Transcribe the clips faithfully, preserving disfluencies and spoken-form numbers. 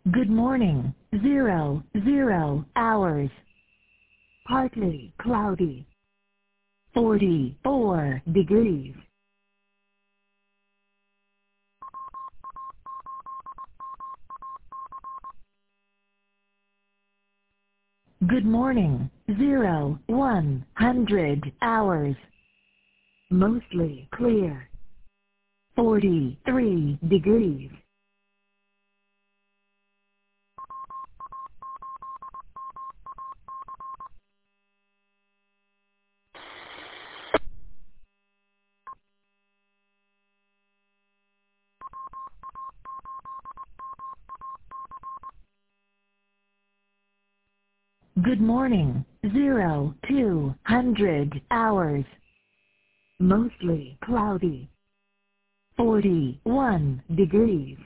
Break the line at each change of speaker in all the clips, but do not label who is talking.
Good morning, zero, zero hours. Partly cloudy. forty-four degrees. Good morning, zero, one hundred hours. Mostly clear. forty-three degrees. Good morning, zero, two hundred hours. Mostly cloudy. forty-one degrees.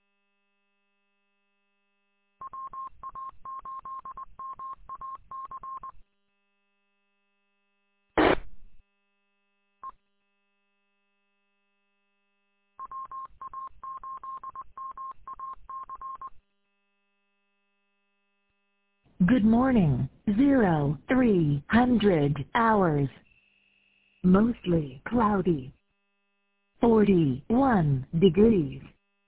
Good morning, zero, three hundred hours. Mostly cloudy. forty-one degrees.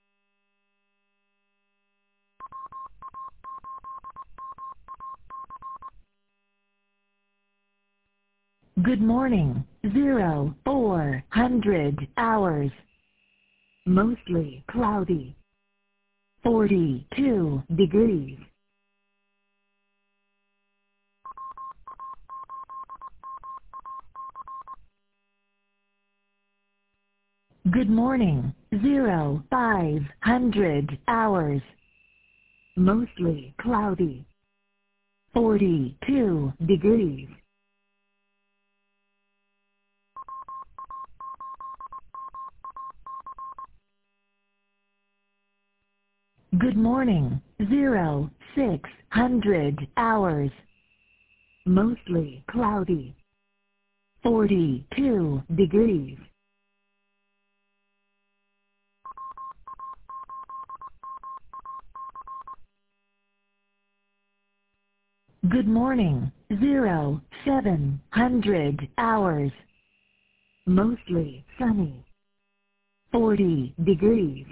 Good morning, zero, four hundred hours. Mostly cloudy. forty-two degrees. Good morning, zero, five hundred hours. Mostly cloudy. forty-two degrees. Good morning, zero, six hundred hours. Mostly cloudy. forty-two degrees. Good morning, zero, seven hundred hours. Mostly sunny. forty degrees.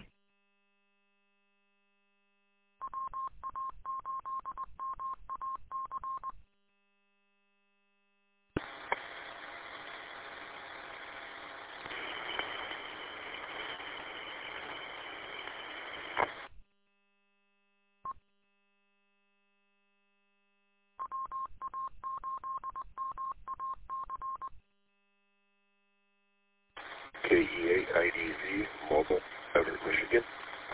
K E eight I D Z, Mobile, Everett, Michigan.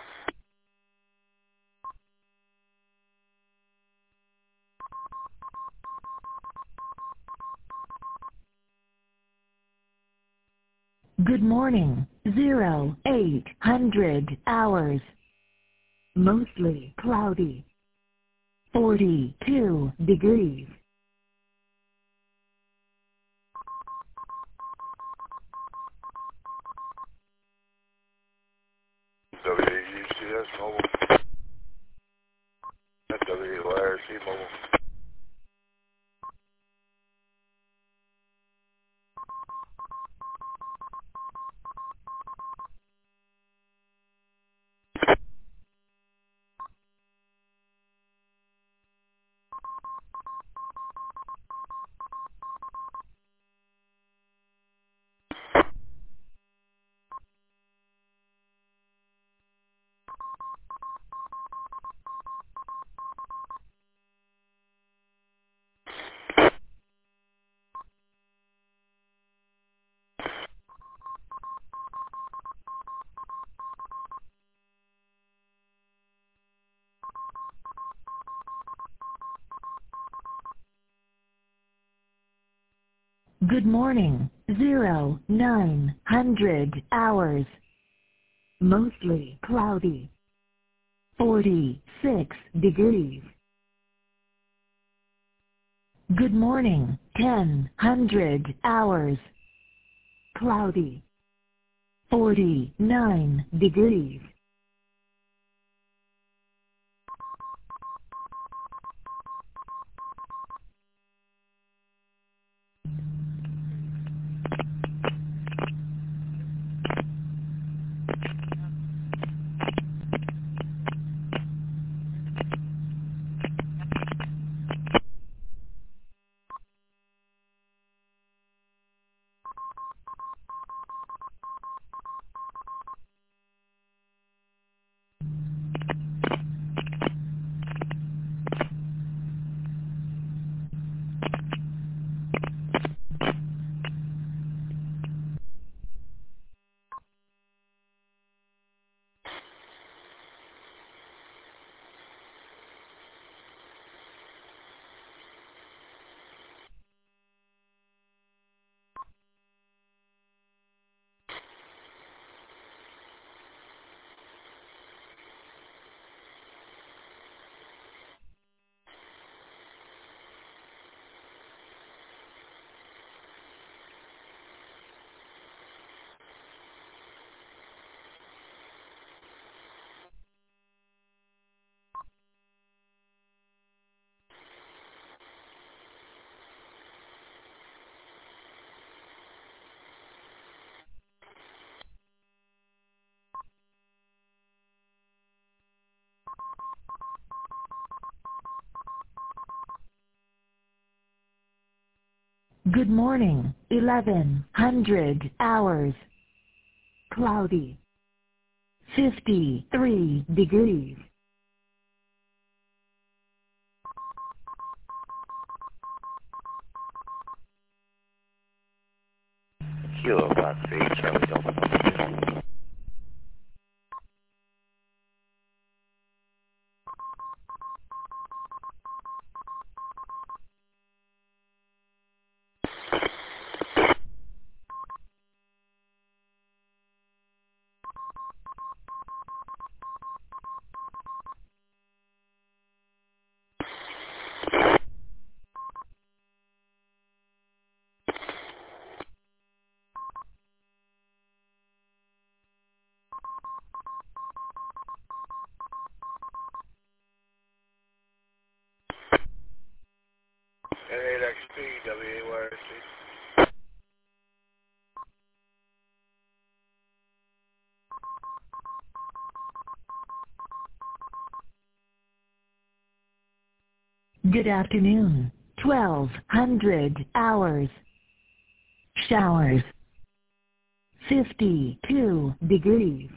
Good morning, zero, eight hundred hours. Mostly cloudy. forty-two degrees.
W U C S, Mobile. W R C, Mobile.
Good morning, zero, nine hundred hours. Mostly cloudy. forty-six degrees. Good morning, ten hundred hours. Cloudy. forty-nine degrees. Good morning, eleven hundred hours. Cloudy. fifty-three degrees.
Kilo Foxy, Charlie Delta. N eight X P, W A Y R C.
Good afternoon, twelve hundred hours. Showers. fifty-two degrees.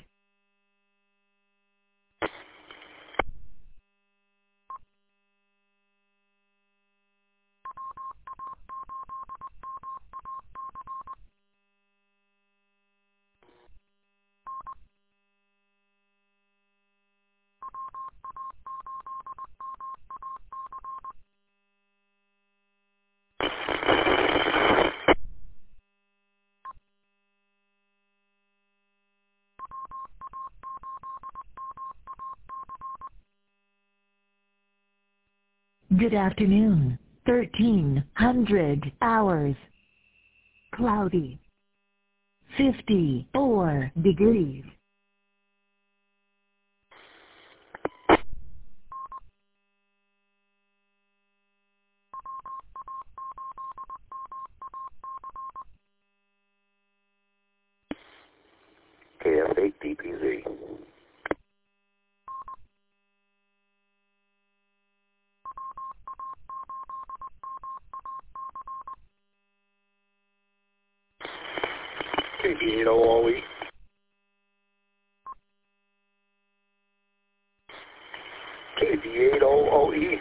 Good afternoon, thirteen hundred hours. Cloudy. fifty-four degrees.
K F eight D P Z. K B eight O O E. K B eight O O E.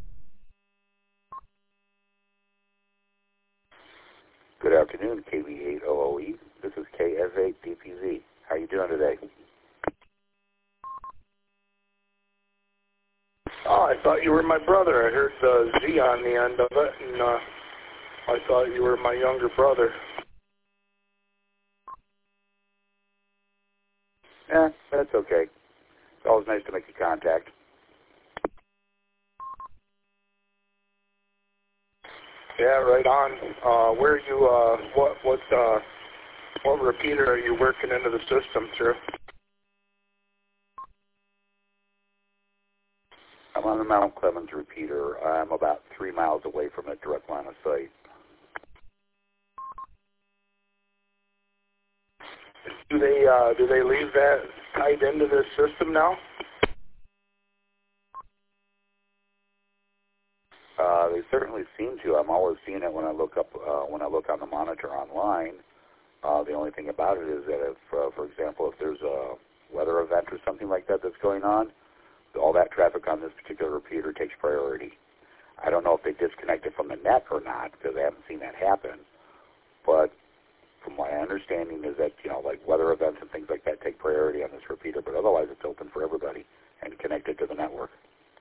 Good afternoon, K B eight O O E. This is K S eight D P Z. How you doing today? Oh, I thought you were my brother. I heard uh, Z on the end of it, and uh, I thought you were my younger brother. Yeah, that's okay. It's always nice to make a contact. Yeah, right on. Uh, where are you, uh, what, what, uh, what repeater are you working into the system through? I'm on the Mount Clemens repeater. I'm about three miles away from a direct line of sight. Do they, uh, do they leave that tied into this system now? Uh, they certainly seem to. I'm always seeing it when I look up, uh, when I look on the monitor online. Uh, the only thing about it is that if, uh, for example, if there's a weather event or something like that that's going on, all that traffic on this particular repeater takes priority. I don't know if they disconnect it from the net or not, because I haven't seen that happen. But from my understanding is that, you know, like weather events and things like that take priority on this repeater, but otherwise it's open for everybody and connected to the network.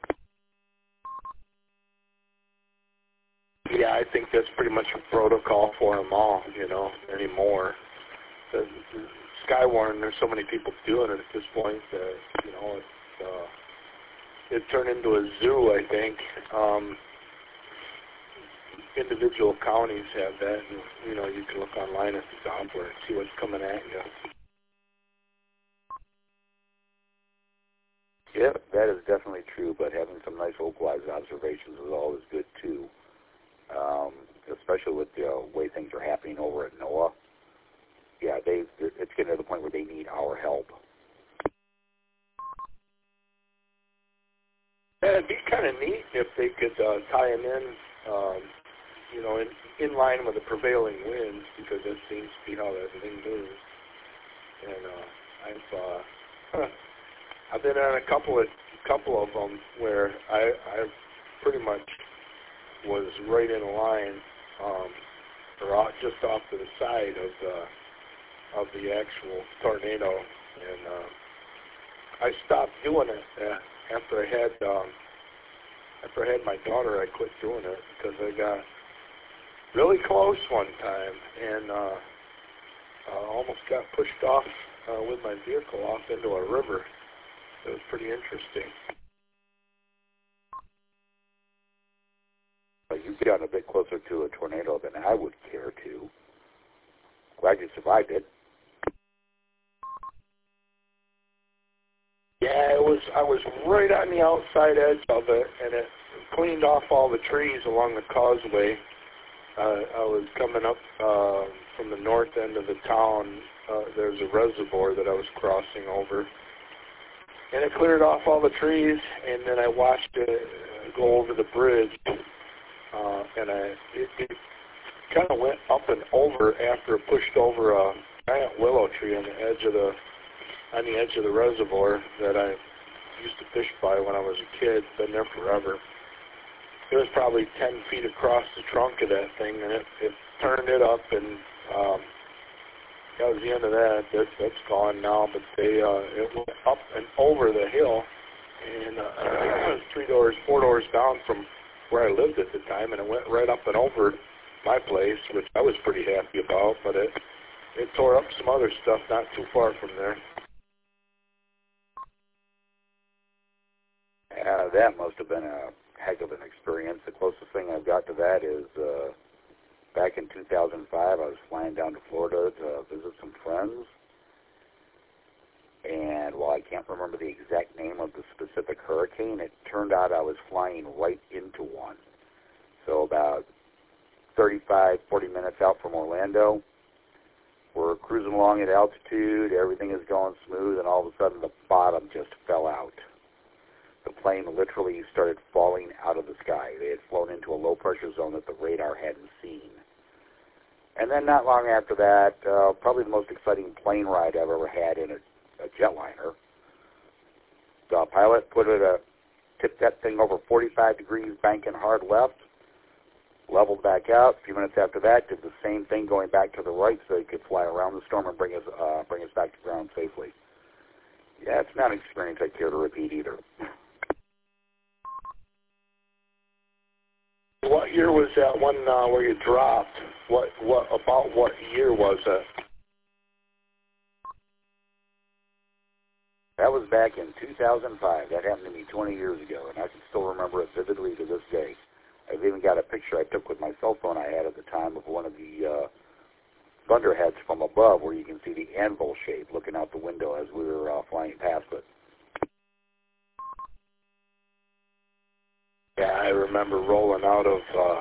Yeah, I think that's pretty much a protocol for them all, you know, anymore. The, the Skywarn, there's so many people doing it at this point that, you know, it's, uh, it turned into a zoo, I think. Um, individual counties have that, and, you know, you can look online at the software and see what's coming at you. Yep, that is definitely true, but having some nice localized observations is always good, too. Um, especially with the uh, way things are happening over at NOAA. Yeah, they it's getting to the point where they need our help. Yeah, it'd be kind of neat if they could uh, tie them in um,
you know, in, in line with the prevailing winds, because that seems to be how that thing moves. And uh, I've uh, I've been on a couple of couple of them where I I pretty much was right in line, um, or off, just off to the side of the of the actual tornado, and uh, I stopped doing it uh, after I had um, after I had my daughter. I quit doing it because I got really close one time and uh, uh, almost got pushed off uh, with my vehicle off into a river. It was pretty interesting.
You've gotten a bit closer to a tornado than I would care to. Glad you survived it.
Yeah, it was. I was right on the outside edge of it, and it cleaned off all the trees along the causeway. Uh, I was coming up uh, from the north end of the town. Uh, there's a reservoir that I was crossing over, and it cleared off all the trees. And then I watched it go over the bridge, uh, and I it, it kind of went up and over after it pushed over a giant willow tree on the edge of the on the edge of the reservoir that I used to fish by when I was a kid. Been there forever. It was probably ten feet across the trunk of that thing, and it, it turned it up, and um, that was the end of that. that. That's gone now, but they uh, it went up and over the hill, and uh, three doors, four doors down from where I lived at the time, and it went right up and over my place, which I was pretty happy about, but it, it tore up some other stuff not too far from there.
Uh, that must have been a heck of an experience. The closest thing I've got to that is uh, back in two thousand five, I was flying down to Florida to visit some friends. And while I can't remember the exact name of the specific hurricane, it turned out I was flying right into one. So about thirty-five, forty minutes out from Orlando, we're cruising along at altitude, everything is going smooth, and all of a sudden the bottom just fell out. The plane literally started falling out of the sky. They had flown into a low-pressure zone that the radar hadn't seen. And then not long after that, uh, probably the most exciting plane ride I've ever had in a, a jetliner. The pilot put it, a, tipped that thing over forty-five degrees, banking hard left, leveled back out. A few minutes after that, did the same thing going back to the right so he could fly around the storm and bring us, uh, bring us back to ground safely. Yeah, it's not an experience I care to repeat either.
What year was that one uh, where you dropped? What what about what year was it?
That was back in two thousand five. That happened to me twenty years ago, and I can still remember it vividly to this day. I've even got a picture I took with my cell phone I had at the time of one of the uh, thunderheads from above, where you can see the anvil shape looking out the window as we were uh, flying past it.
Yeah, I remember rolling out of, uh,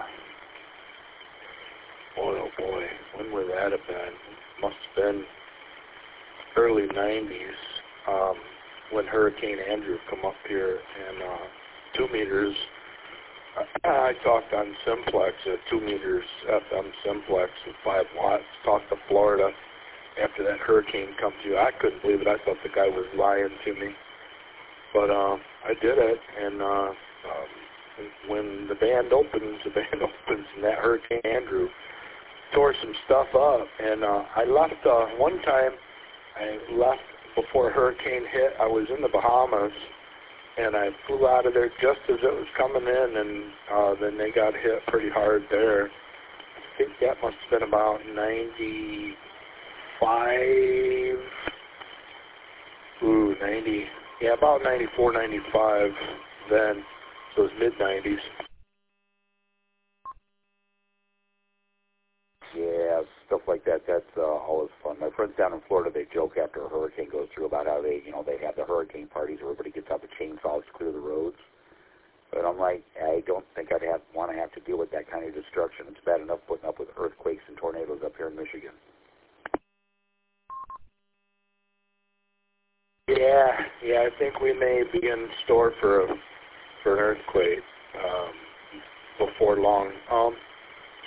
boy, oh boy, when would that have been? Must have been early nineties, um, when Hurricane Andrew come up here, and uh, two meters, I talked on Simplex, at two meters F M Simplex with five watts, talked to Florida after that hurricane come through. I couldn't believe it. I thought the guy was lying to me. But uh, I did it, and uh, um, when the band opens, the band opens, and that Hurricane Andrew tore some stuff up. And uh, I left uh, one time, I left before a hurricane hit. I was in the Bahamas, and I flew out of there just as it was coming in, and uh, then they got hit pretty hard there. I think that must have been about ninety-five, ooh, ninety, yeah, about ninety-four, ninety-five then. So it was mid-nineties.
Yeah, stuff like that, that's uh, always fun. My friends down in Florida, they joke after a hurricane goes through about how they, you know, they have the hurricane parties. Everybody gets out the chainsaws to clear the roads. But I'm like, I don't think I'd have, want to have to deal with that kind of destruction. It's bad enough putting up with earthquakes and tornadoes up here in Michigan.
Yeah, yeah, I think we may be in store for a, for an earthquake um, before long. Um,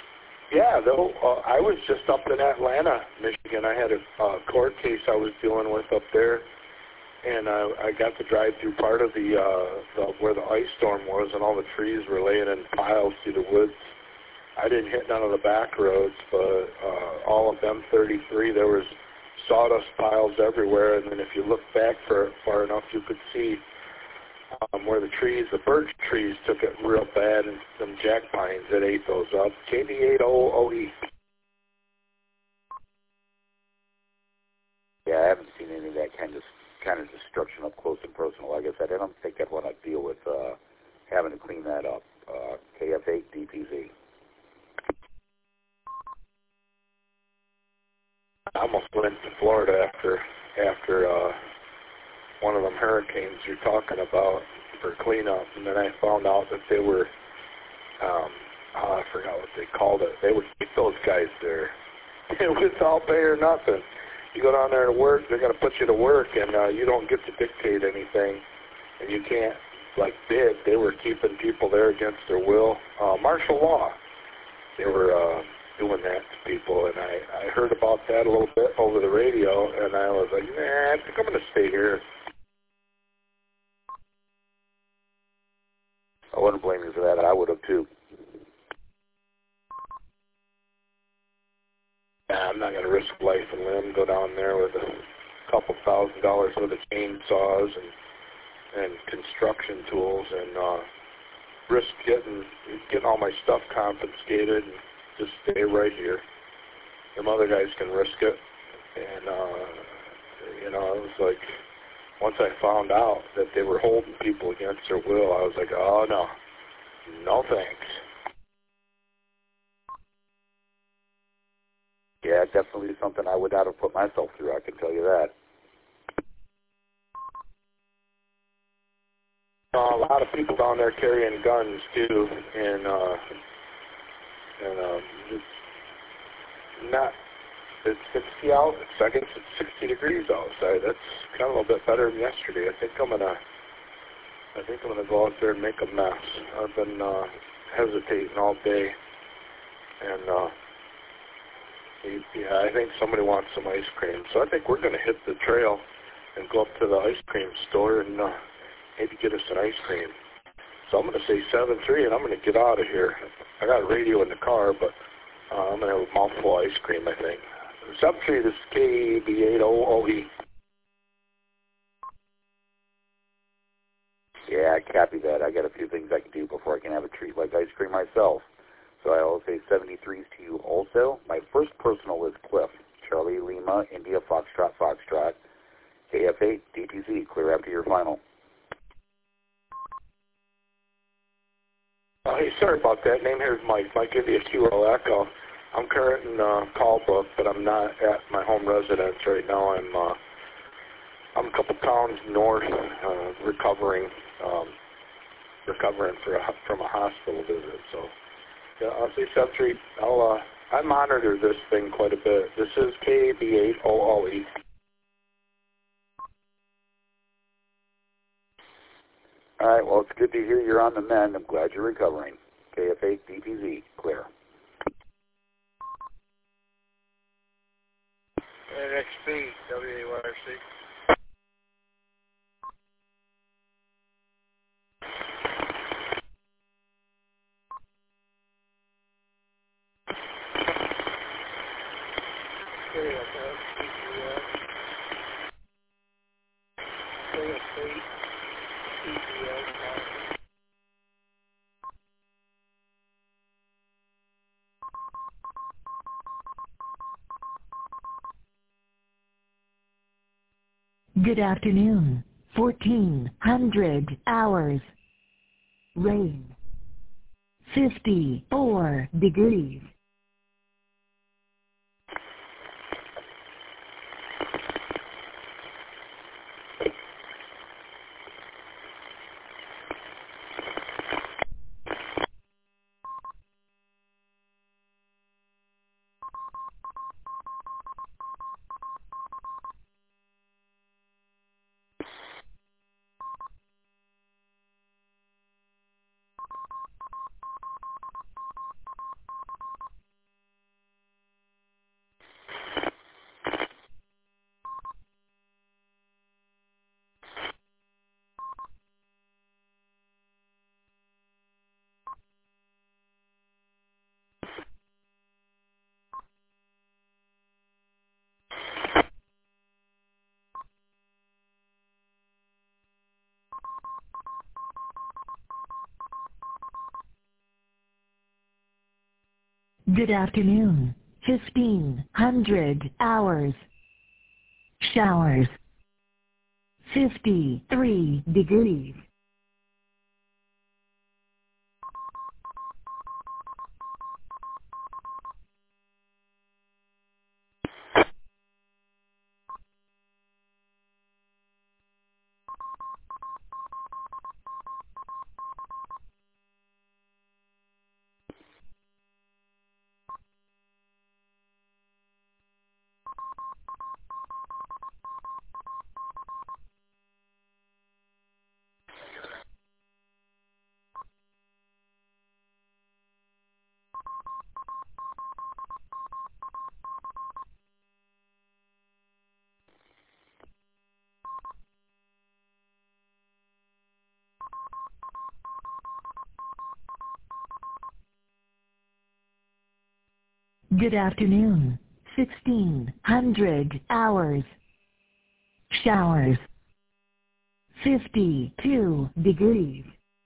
Yeah, though, uh, I was just up in Atlanta, Michigan. I had a uh, court case I was dealing with up there, and I, I got to drive through part of the, uh, the where the ice storm was, and all the trees were laying in piles through the woods. I didn't hit none of the back roads, but uh, all of them thirty-three, there was sawdust piles everywhere, and then if you look back for far enough, you could see um, where the trees, the birch trees took it real bad, and some jack pines that ate those up. K B eight O O E.
Yeah, I haven't seen any of that kind of kind of destruction up close and personal. Like I said, I don't think I'd want to deal with uh, having to clean that up. Uh, K F eight D P Z.
I almost went to Florida after after uh, one of them hurricanes you're talking about for cleanup, and then I found out that they were, um, oh, I forgot what they called it. They would keep those guys there without pay or nothing. You go down there to work, they're going to put you to work, and uh, you don't get to dictate anything, and you can't, like, bid. They were keeping people there against their will. Uh, martial law. They were uh, doing that to people, and I, I heard about that a little bit over the radio, and I was like, nah, I think I'm going to stay here.
I wouldn't blame you for that. I would have, too.
Nah, I'm not going to risk life and limb, go down there with a couple thousand dollars worth of chainsaws and, and construction tools and uh, risk getting, getting all my stuff confiscated and just stay right here. Some other guys can risk it. And, uh, you know, it was like, once I found out that they were holding people against their will, I was like, oh, no, no thanks.
Yeah, definitely something I would not have put myself through, I can tell you that.
Uh, a lot of people down there carrying guns, too, and, uh, and um, it's not, it's sixty out, it's, I guess it's sixty degrees outside. That's kind of a little bit better than yesterday. I think I'm going to, I think I'm going to go out there and make a mess. I've been uh, hesitating all day, and, uh, yeah, I think somebody wants some ice cream. So I think we're going to hit the trail and go up to the ice cream store and uh, maybe get us an ice cream. So I'm going to say seven three, and I'm going to get out of here. I got a radio in the car, but uh, I'm going to have a mouthful of ice cream, I think. seven three, this is K B eight O O E.
Yeah, I copy that. I got a few things I can do before I can have a treat like ice cream myself. So I will say seventy-threes to you also. My first personal is Cliff. Charlie Lima, India, Foxtrot, Foxtrot. K F eight, D T Z, clear after your final.
Uh, hey, sorry about that. Name here is Mike. Mike, give you a Q L Echo. I'm current in uh, call book, but I'm not at my home residence right now. I'm uh, I'm a couple towns north, uh, recovering, um, recovering for a, from a hospital visit. So, yeah, I'll say seven three. I'll uh, I monitor this thing quite a bit. This is K B eight O O E.
All right, well, it's good to hear you're on the mend. I'm glad you're recovering. K F eight, D P Z, clear.
N X B, W A Y R C.
Good afternoon. fourteen hundred hours. Rain. fifty-four degrees. Good afternoon. fifteen hundred hours. Showers. fifty-three degrees. Good afternoon. sixteen hundred hours. Showers. fifty-two degrees.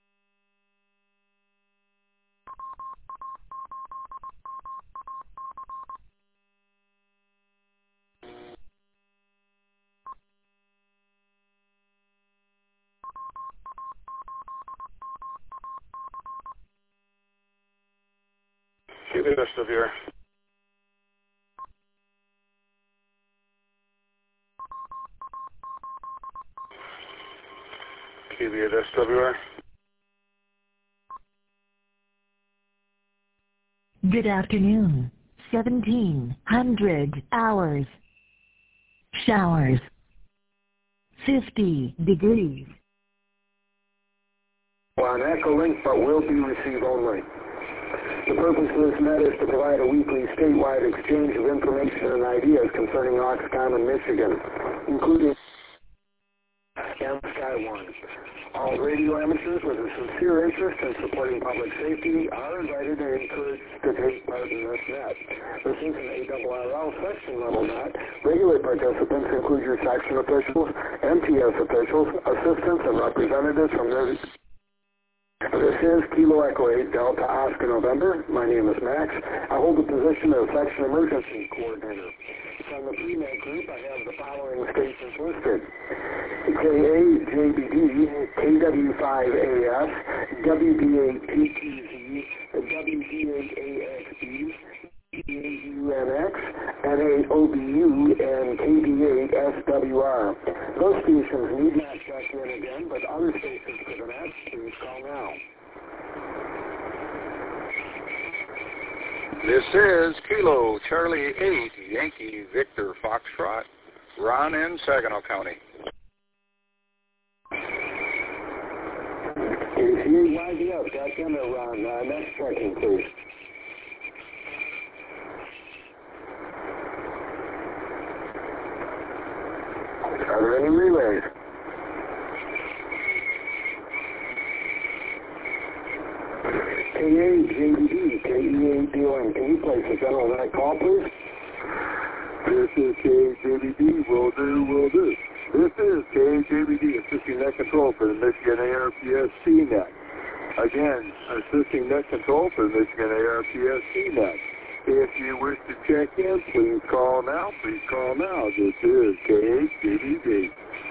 Give it a severe. Q B at S W R.
Good afternoon. seventeen hundred hours. Showers. fifty degrees.
On Echo Link, but will be receive only. The purpose of this net is to provide a weekly statewide exchange of information and ideas concerning Oxcom and Michigan, including and Sky One. All radio amateurs with a sincere interest in supporting public safety are invited and encouraged to take part in this net. This is an A R R L section level net. Regular participants include your section officials, M T S officials, assistants, and representatives from their... This is Kilo Echo eight Delta Oscar November. My name is Max. I hold the position of Section Emergency Coordinator. From the P NET group, I have the following stations listed. K A J B D, K W five A S, W D eight T Q Z, W D eight A X B, K A U N X, N A O B U, and K D eight S W R. Those stations need not check in again, but other stations for the net, please call now.
This is Kilo Charlie eight Yankee Victor Foxtrot, Ron in Saginaw County.
K C A Y D F, got them there, Ron. Uh, next checking, please. Are there any relays? K A J B D, K E A D O N, can you place a general net call, please?
This is K A J B D, will do, will do. This is K A J B D, assisting net control for the Michigan A R P S C net. Again, assisting net control for the Michigan A R P S C net. If you wish to check in, please call now, please call now. This is K A J B D.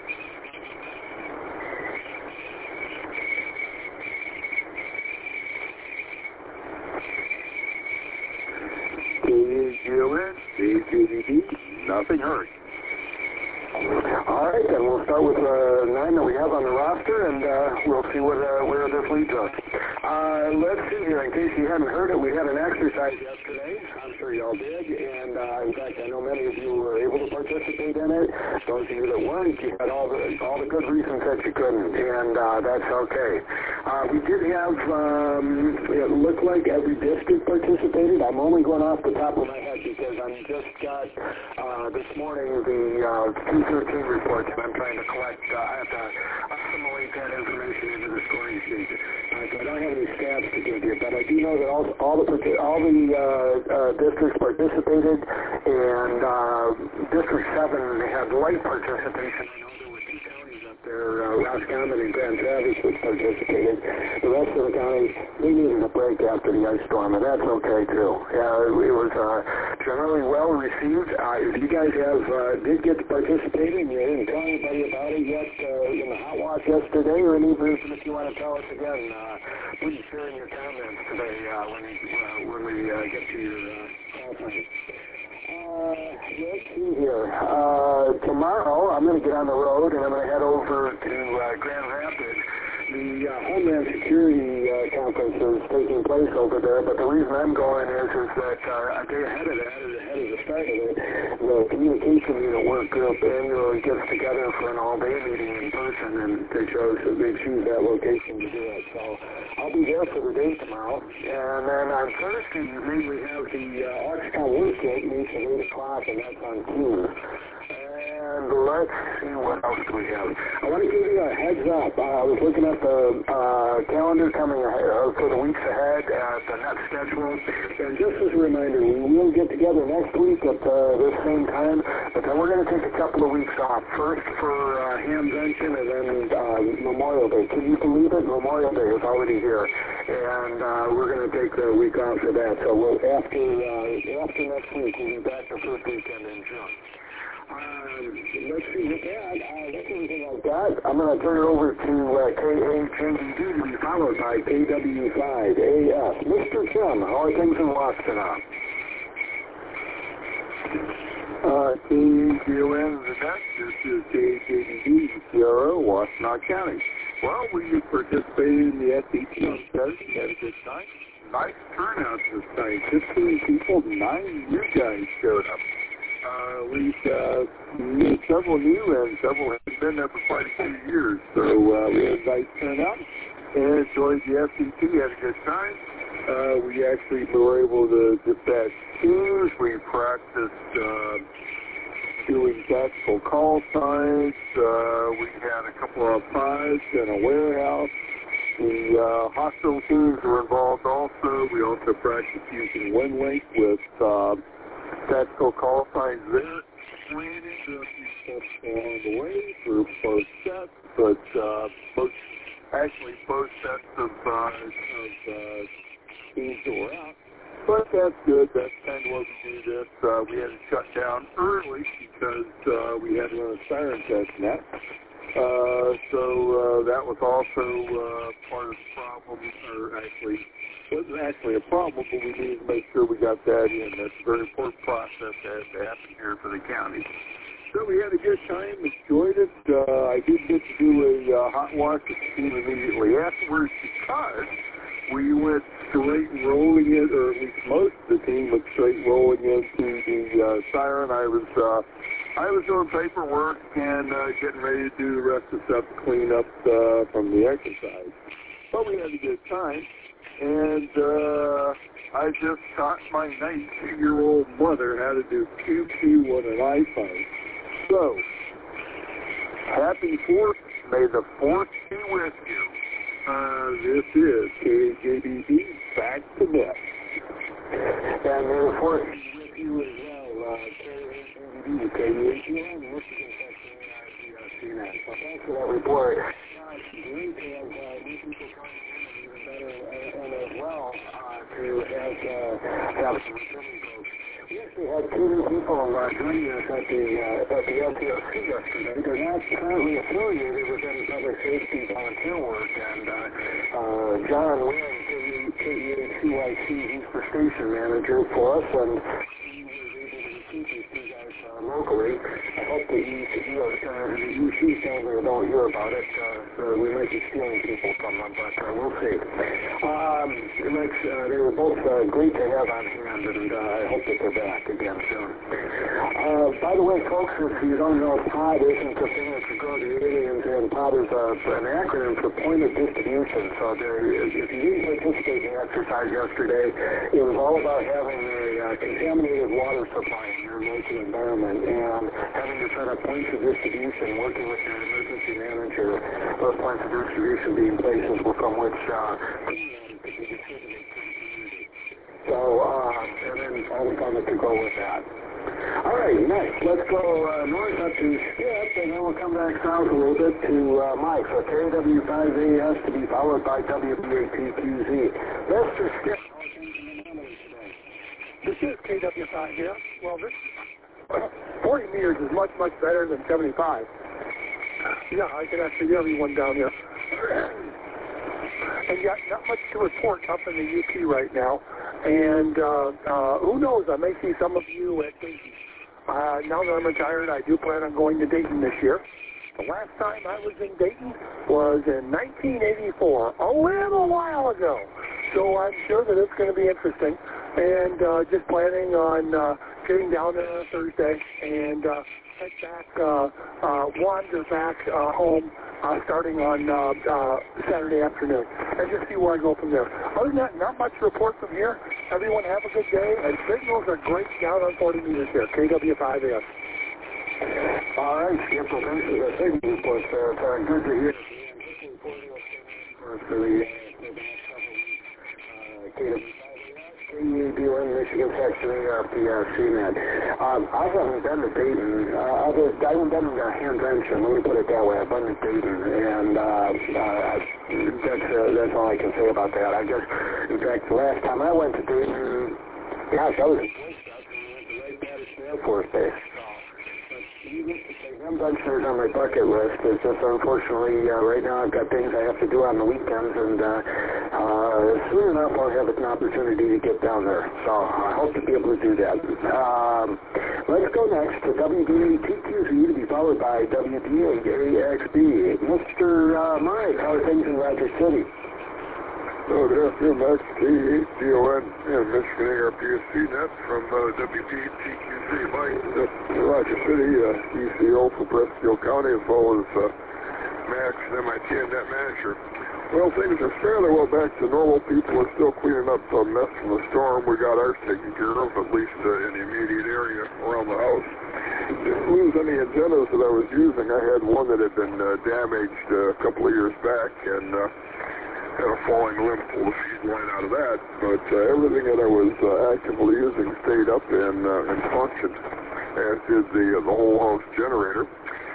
K A G O N, K A J B D, nothing hurt.
All right, then we'll start with uh, nine that we have on the roster, and uh, we'll see what, uh, where this leads us. Uh, let's see here. In case you hadn't heard it, we had an exercise yesterday. I'm sure you all did, and uh, in fact, I know many of you were able to participate in it. Those of you that weren't, you had all the all the good reasons that you couldn't, and uh, that's okay. Uh, we did have, um, it looked like every district participated. I'm only going off the top of my head because I just got uh, this morning the uh, two thirteen reports, and I'm trying to collect, uh, I have to assimilate that information into the scoring sheet. Uh, so I don't have any stats to give you, but I do know that all, all the all the uh, uh, districts participated, and uh, District seven had light participation. I know there were two counties up there, uh, Roscommon and Grand Traverse, which participated. The rest of the counties they, they needed a break after the ice storm, and that's okay too. Uh, it was uh, generally well received. Uh, if you guys have uh, did get to participate and you didn't tell anybody about it yet uh, in the hot wash yesterday, or any version if you want to tell us again, uh, please share in your comments today uh, when, uh, when we uh, get to your uh, call time. Uh, let's see here. Uh, tomorrow I'm going to get on the road and I'm going to head over to uh, Grand Rapids. The uh, Homeland Security uh, conference is taking place over there, but the reason I'm going is, is that uh, a day ahead of that, ahead of the start of it, the Communication Unit Work Group annually gets together for an all-day meeting in person, and they chose they choose that location to do it. So I'll be there for the day tomorrow, and then on Thursday evening we have the uh, Oxcom Work Group meets at eight o'clock, and that's on Zoom. And let's see, what else do we have? I want to give you a heads up. Uh, I was looking at the uh, calendar coming ahead, uh, for the weeks ahead at the next schedule. And just as a reminder, we will get together next week at uh, this same time, but then we're going to take a couple of weeks off. First for uh, Hamvention and then uh, Memorial Day. Can you believe it? Memorial Day is already here. And uh, we're going to take a week off for that. So we'll, after, uh, after next week, we'll be back the first weekend in June. Um, let's see, with that, uh, that's everything I've got. I'm going to turn it over to uh, K H N D to be followed by K W five A S. Mister Kim, how are things in Washtenaw?
Uh, K H O N the next. This is K H A D D, C R O, Washtenaw County. Well, we participated in the S E T on Saturday, had a good time. Nice turnout this night. fifteen people, nine new guys showed up. Uh, we've uh, met several new and several have been there for quite a few years. So uh, we had a nice turnout and enjoyed the S E T, had a good time. Uh, we actually were able to dispatch teams. We practiced uh, doing tactical call signs. Uh, we had a couple of pods and a warehouse. The uh, hospital teams were involved also. We also practiced using WinLink with uh, tactical call signs there. Ran into a few steps along the way for both sets, but uh, both, actually both sets of, uh, of uh, teams that were out. But that's good. That's kind of what we do this. Uh, we had to shut down early because uh, we had to run a siren test net. Uh, so uh, that was also uh, part of the problem, or actually wasn't actually a problem, but we needed to make sure we got that in. That's a very important process that has to happen here for the county. So we had a good time, enjoyed it. Uh, I did get to do a uh, hot wash with the team immediately afterwards because we went straight rolling it, or at least most of the team went straight rolling into the uh, siren. I was uh, I was doing paperwork and uh, getting ready to do the rest of the stuff to clean up uh, from the exercise. But we had a good time, and uh, I just taught my ninety-two-year-old mother how to do Q Q on an iPhone. So, happy fourth. May the fourth be with you. Uh, this is K J B D, back to net.
And may the fourth be with you as well, uh, K H N D, K H N, Michigan Section A I C net. So thanks for that report. Uh, great to have uh, new people coming in, and even better, and, and as well uh, to have, uh, have some returning folks. We actually had two new people uh, joining us at the, uh, at the L T O C yesterday. They're not currently affiliated with any public safety volunteer work, and uh, uh, John Wynn, K E H C Y C, he's the station manager for us, and he was able to recruit these two guys uh, locally. I hope that you, you, uh, you see things or don't hear about it. Uh, so we might be stealing people from them, but uh, we'll see. Um, let's, uh, they were both uh, great to have on hand, and uh, I hope that they're back again soon. Uh, by the way, folks, if you don't know, POD isn't the thing that you go to aliens, and POD is uh, an acronym for point of distribution. So there, if you didn't participate in the exercise yesterday, it was all about having a uh, contaminated water supply in your local environment and having to set up points of distribution, working with your emergency manager, those points of distribution being places from which uh, clean water could be distributed to the community. So, uh, and then all the fun that could go with that. All right, next, let's go uh, north up to Skip, and then we'll come back south a little bit to uh, Mike. So K W five A S to be followed by W B A T Q Z. Mister Skip.
This is K W five, yeah. Well, this forty meters is much, much better than seventy-five. Yeah, I can actually hear everyone down here. And yet, not much to report up in the U P right now. And uh, uh, who knows, I may see some of you at Dayton. Uh, now that I'm retired, I do plan on going to Dayton this year. The last time I was in Dayton was in nineteen eighty-four, a little while ago. So I'm sure that it's going to be interesting. And uh, just planning on uh, getting down there on a Thursday and uh, head back, uh, uh, wander back uh, home uh, starting on uh, uh, Saturday afternoon and just see where I go from there. Other than that, not much to report from here. Everyone have a good day, and signals are great down on forty meters here, K W five S.
All right, Skip, well, thanks for the signal reports there. It's uh, good to hear. For the uh, K W Michigan section A R P S C net. Um, I haven't been to Dayton. Uh, I've, I haven't been to Hanvention. Let me put it that way. I've been to Dayton, and uh, uh, that's uh, that's all I can say about that. I guess, in fact, the last time I went to Dayton, gosh, I was in Boy Scouts and we went to Wright-Patterson Air Force Base. Hanvention is on my bucket list. It's just unfortunately uh, right now I've got things I have to do on the weekends, and uh, uh, soon enough I'll have an opportunity to get down there. So I hope to be able to do that. Um, let's go next to W B A T Q Z to be followed by W B A A X B. Mister Uh, Mike, how are things in Rogers City?
Oh, good afternoon, Max. K H D O N and Michigan A R P S C net from uh, W B A T Q Z. Mike, uh, Roger City, uh, E C O for Prescott County, as well as uh, Max, M I T N net manager. Well, things are fairly well back to normal. People are still cleaning up a mess from the storm. We got ours taken care of, at least uh, in the immediate area around the house. Didn't lose any antennas that I was using. I had one that had been uh, damaged uh, a couple of years back, and uh, had a falling limb, pulled a feed line out of that, but uh, everything that I was uh, actively using stayed up and, uh, and functioned, as did the, uh, the whole house generator.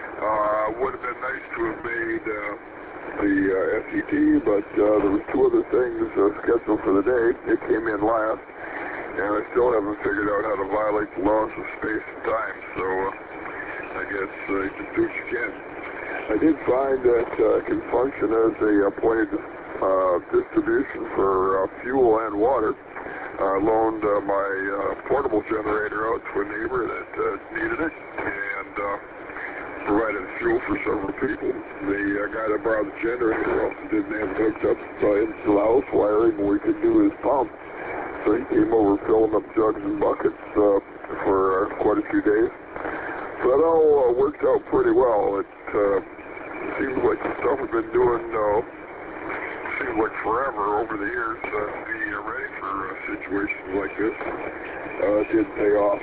Uh, would have been nice to have made uh, the uh, S E T, but uh, there was two other things uh, scheduled for the day. It came in last, and I still haven't figured out how to violate the laws of space and time, so uh, I guess uh, you can do what you can. I did find that uh, I can function as a uh, pointed Uh, distribution for uh, fuel and water. I uh, loaned uh, my uh, portable generator out to a neighbor that uh, needed it, and uh, provided fuel for several people. The uh, guy that borrowed the generator also didn't have it hooked up uh, into the house wiring where he could do his pump, so he came over filling up jugs and buckets uh, for uh, quite a few days. So that all uh, worked out pretty well. It uh, seems like the stuff we've been doing uh, seems like forever over the years uh, to be uh, ready for uh, situations like this. Uh, it did pay off.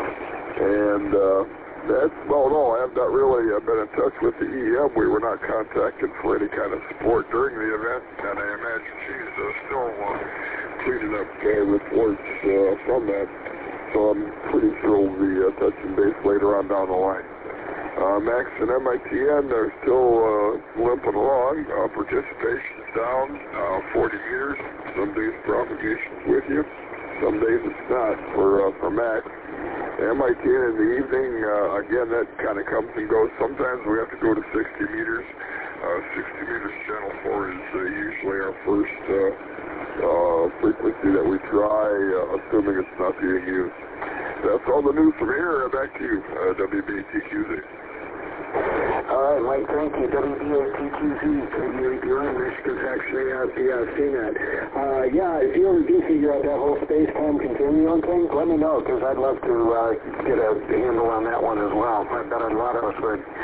And uh, that's about all. I have not really uh, been in touch with the E M. We were not contacted for any kind of support during the event, and I imagine she's uh, still uh, cleaning up uh, reports uh, from that. So I'm pretty sure we'll be uh, touching base later on down the line. Uh, Max and M I T N are still uh, limping along. Uh, participation's down, uh, forty meters. Some days propagation's with you. Some days it's not for uh, for Max. M I T N in the evening, uh, again, that kind of comes and goes. Sometimes we have to go to sixty meters. Uh, sixty meters channel four is uh, usually our first uh, uh, frequency that we try, uh, assuming it's not being used. That's all the news from here. Back to you, uh, W B A T Q Z.
All right, Mike, thank you. W B A T Q Z, K B A P one, Michigan section A R P S C net. Uh, yeah, if you ever do figure out that whole space-time continuum thing, let me know, because I'd love to uh, get a handle on that one as well. I bet a lot of us would.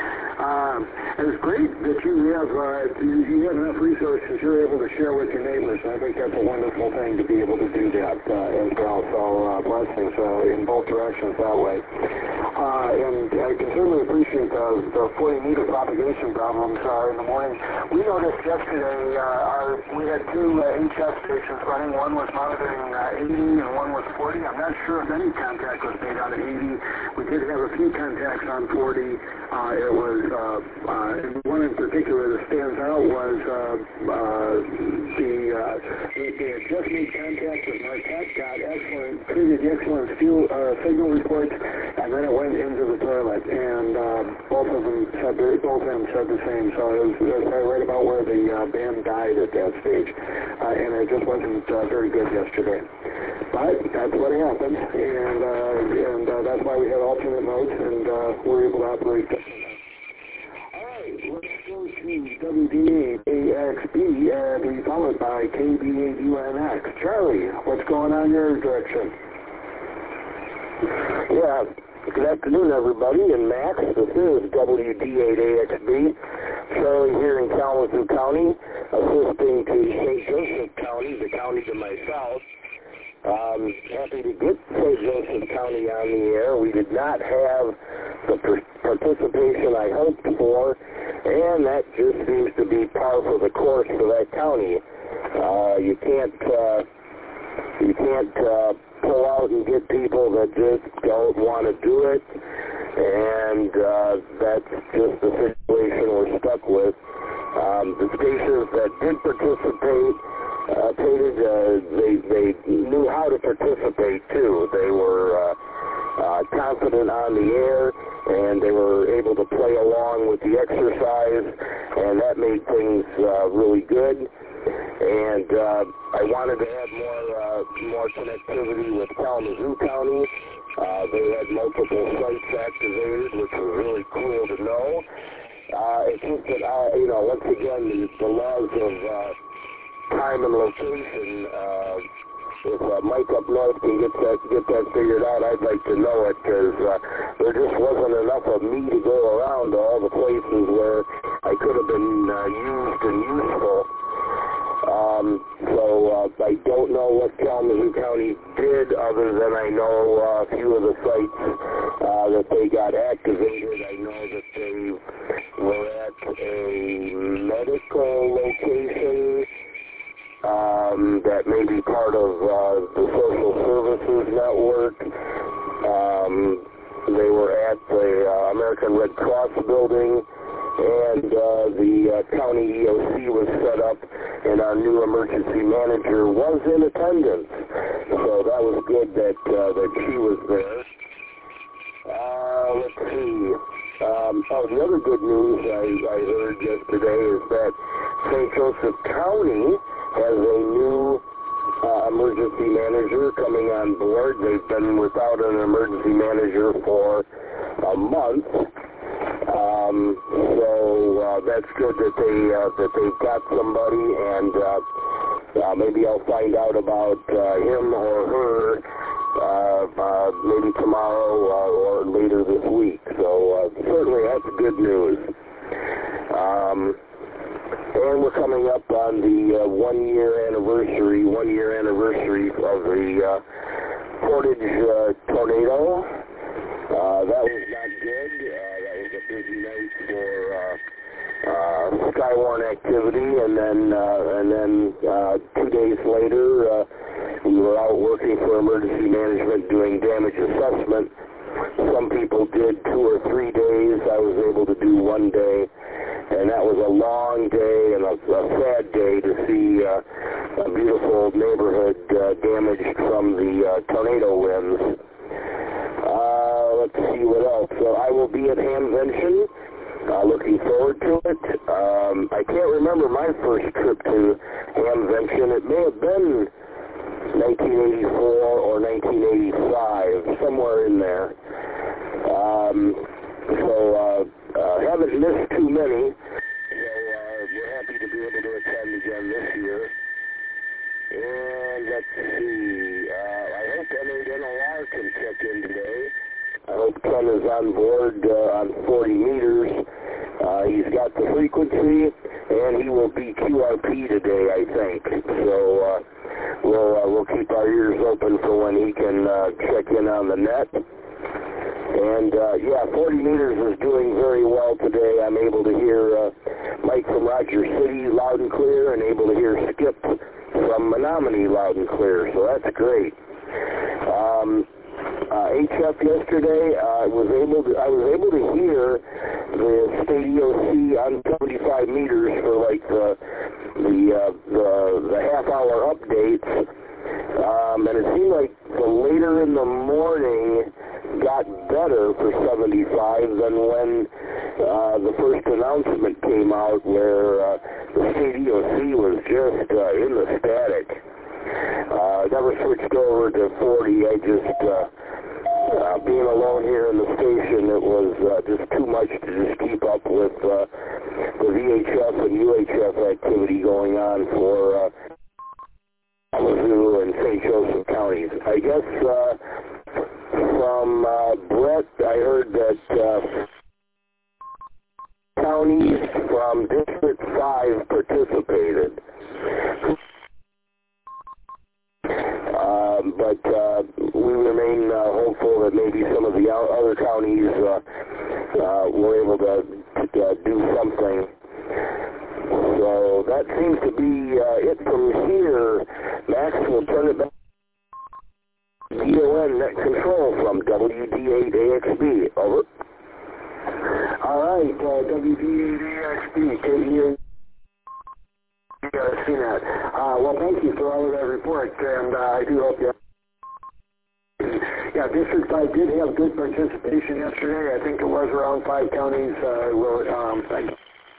Um, and it's great that you have uh, you have enough resources you're able to share with your neighbors. I think that's a wonderful thing to be able to do that uh, as well. So uh, blessings uh, in both directions that way. Uh, and I can certainly appreciate the, the forty meter propagation problems uh, in the morning. We noticed yesterday uh, our, we had two uh, H F stations running. One was monitoring uh, eighty and one was forty. I'm not sure if any contact was made on eighty. We did have a few contacts on forty. Uh, it was uh, uh, one in particular that stands out was uh, uh, the uh, they, they had just made contact with Marquette, got excellent, treated excellent fuel, uh, signal reports, and then it went into the toilet. And uh, both of them said both of them said the same. So it was, it was right about where the uh, band died at that stage, uh, and it just wasn't uh, very good yesterday. But that's what happened, and uh, and uh, that's why we had alternate modes, and uh, we're able to operate. All right, let's go to W D A X B and be followed by K B A U N X. Charlie, what's going on in your direction?
Yeah, good afternoon, everybody, and Max. This is W D eight A X B, Charlie here in Kalamazoo County, assisting to Saint Joseph County, the county to my south. Um, happy to get Saint Joseph County on the air. We did not have the participation I hoped for, and that just seems to be par for the course for that county. Uh, you can't, uh, you can't uh, pull out and get people that just don't want to do it, and uh, that's just the situation we're stuck with. Um, the stations that did participate, Uh, uh, they, they knew how to participate too. They were uh, uh, confident on the air, and they were able to play along with the exercise, and that made things uh, really good. And uh, I wanted to have more uh, more connectivity with Kalamazoo County. Uh, they had multiple sites activated, which was really cool to know. Uh, it's just that, I, you know, once again, the, the laws of uh, time and location, uh, if uh, Mike up north can get that get that figured out, I'd like to know it, because uh, there just wasn't enough of me to go around to all the places where I could have been uh, used and useful. Um, so uh, I don't know what Kalamazoo County did, other than I know uh, a few of the sites uh, that they got activated. I know that they were at a medical location Um, that may be part of uh, the social services network. Um, they were at the uh, American Red Cross building, and uh, the uh, county E O C was set up, and our new emergency manager was in attendance. So that was good that uh, that she was there. Uh, let's see. Um, oh, the other good news I, I heard yesterday is that Saint Joseph County has a new uh, emergency manager coming on board. They've been without an emergency manager for a month. Um, so uh, that's good that they uh, that they've got somebody, and uh, uh, maybe I'll find out about uh, him or her uh, uh, maybe tomorrow uh, or later this week. So uh, certainly that's good news. Um, And we're coming up on the uh, one-year anniversary, one-year anniversary of the uh, Portage uh, tornado. Uh, that was not good. Uh, that was a busy night for uh, uh, Skywarn activity, and then uh, and then uh, two days later, uh, we were out working for emergency management doing damage assessment. Some people did two or three days. I was able to do one day. And that was a long day and a, a sad day to see uh, a beautiful neighborhood uh, damaged from the uh, tornado winds. Uh, let's see what else. So I will be at Hamvention. Uh, looking forward to it. Um, I can't remember my first trip to Hamvention. It may have been nineteen eighty-four or nineteen eighty-five, somewhere in there. Um, so uh, uh, haven't missed too many. So uh, we're happy to be able to attend again this year. And let's see. Uh, I hope N eight N L R can check in today. I hope Ken is on board uh, on forty meters. Uh, he's got the frequency, and he will be Q R P today, I think. So uh, we'll uh, we'll keep our ears open for when he can uh, check in on the net. And uh, yeah, forty meters is doing very well today. I'm able to hear uh, Mike from Rogers City loud and clear, and able to hear Skip from Menominee loud and clear. So that's great. Um, Uh, H F yesterday, uh, was able to, I was able to hear the state E O C on seventy-five meters for like the the uh, the, the half hour updates, um, and it seemed like the later in the morning got better for seventy-five than when uh, the first announcement came out, where uh, the state E O C was just uh, in the static. Uh, never switched over to forty. I just, uh, uh, being alone here in the station, it was uh, just too much to just keep up with uh, the V H F and U H F activity going on for uh, Kalamazoo and Saint Joseph counties. I guess uh, from uh, Brett, I heard that uh, counties from District five participated. Um, but uh, we remain uh, hopeful that maybe some of the other counties uh, uh, were able to, to uh, do something. So that seems to be uh, it from here. Max will turn it back to D O N Net Control from W D eight A X B. Over.
All right, uh, W D eight A X B, K E A. Uh, C net. Uh, well, thank you for all of that report, and uh, I do hope you. Yeah, District five did have good participation yesterday. I think it was around five counties. Uh, will, um, I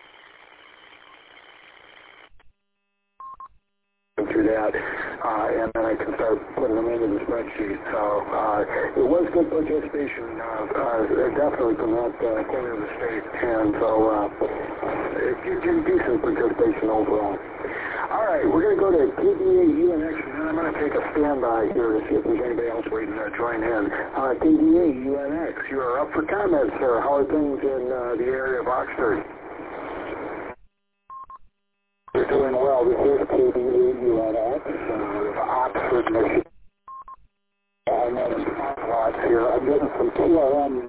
through that, uh, and then I can start putting them into the spreadsheet. So uh, it was good participation, uh, uh, definitely from that uh, corner of the state, and so uh, it, it, decent participation overall. All right, we're going to go to K D A U N X, and then I'm going to take a standby here to see if there's anybody else waiting to join in. Uh, K D A U N X, you are up for comments, sir. How are things in uh, the area of Oxford? We're doing well. This is K D A U N X, uh, Oxford, Michigan. I'm at a lots here. I'm getting some T R M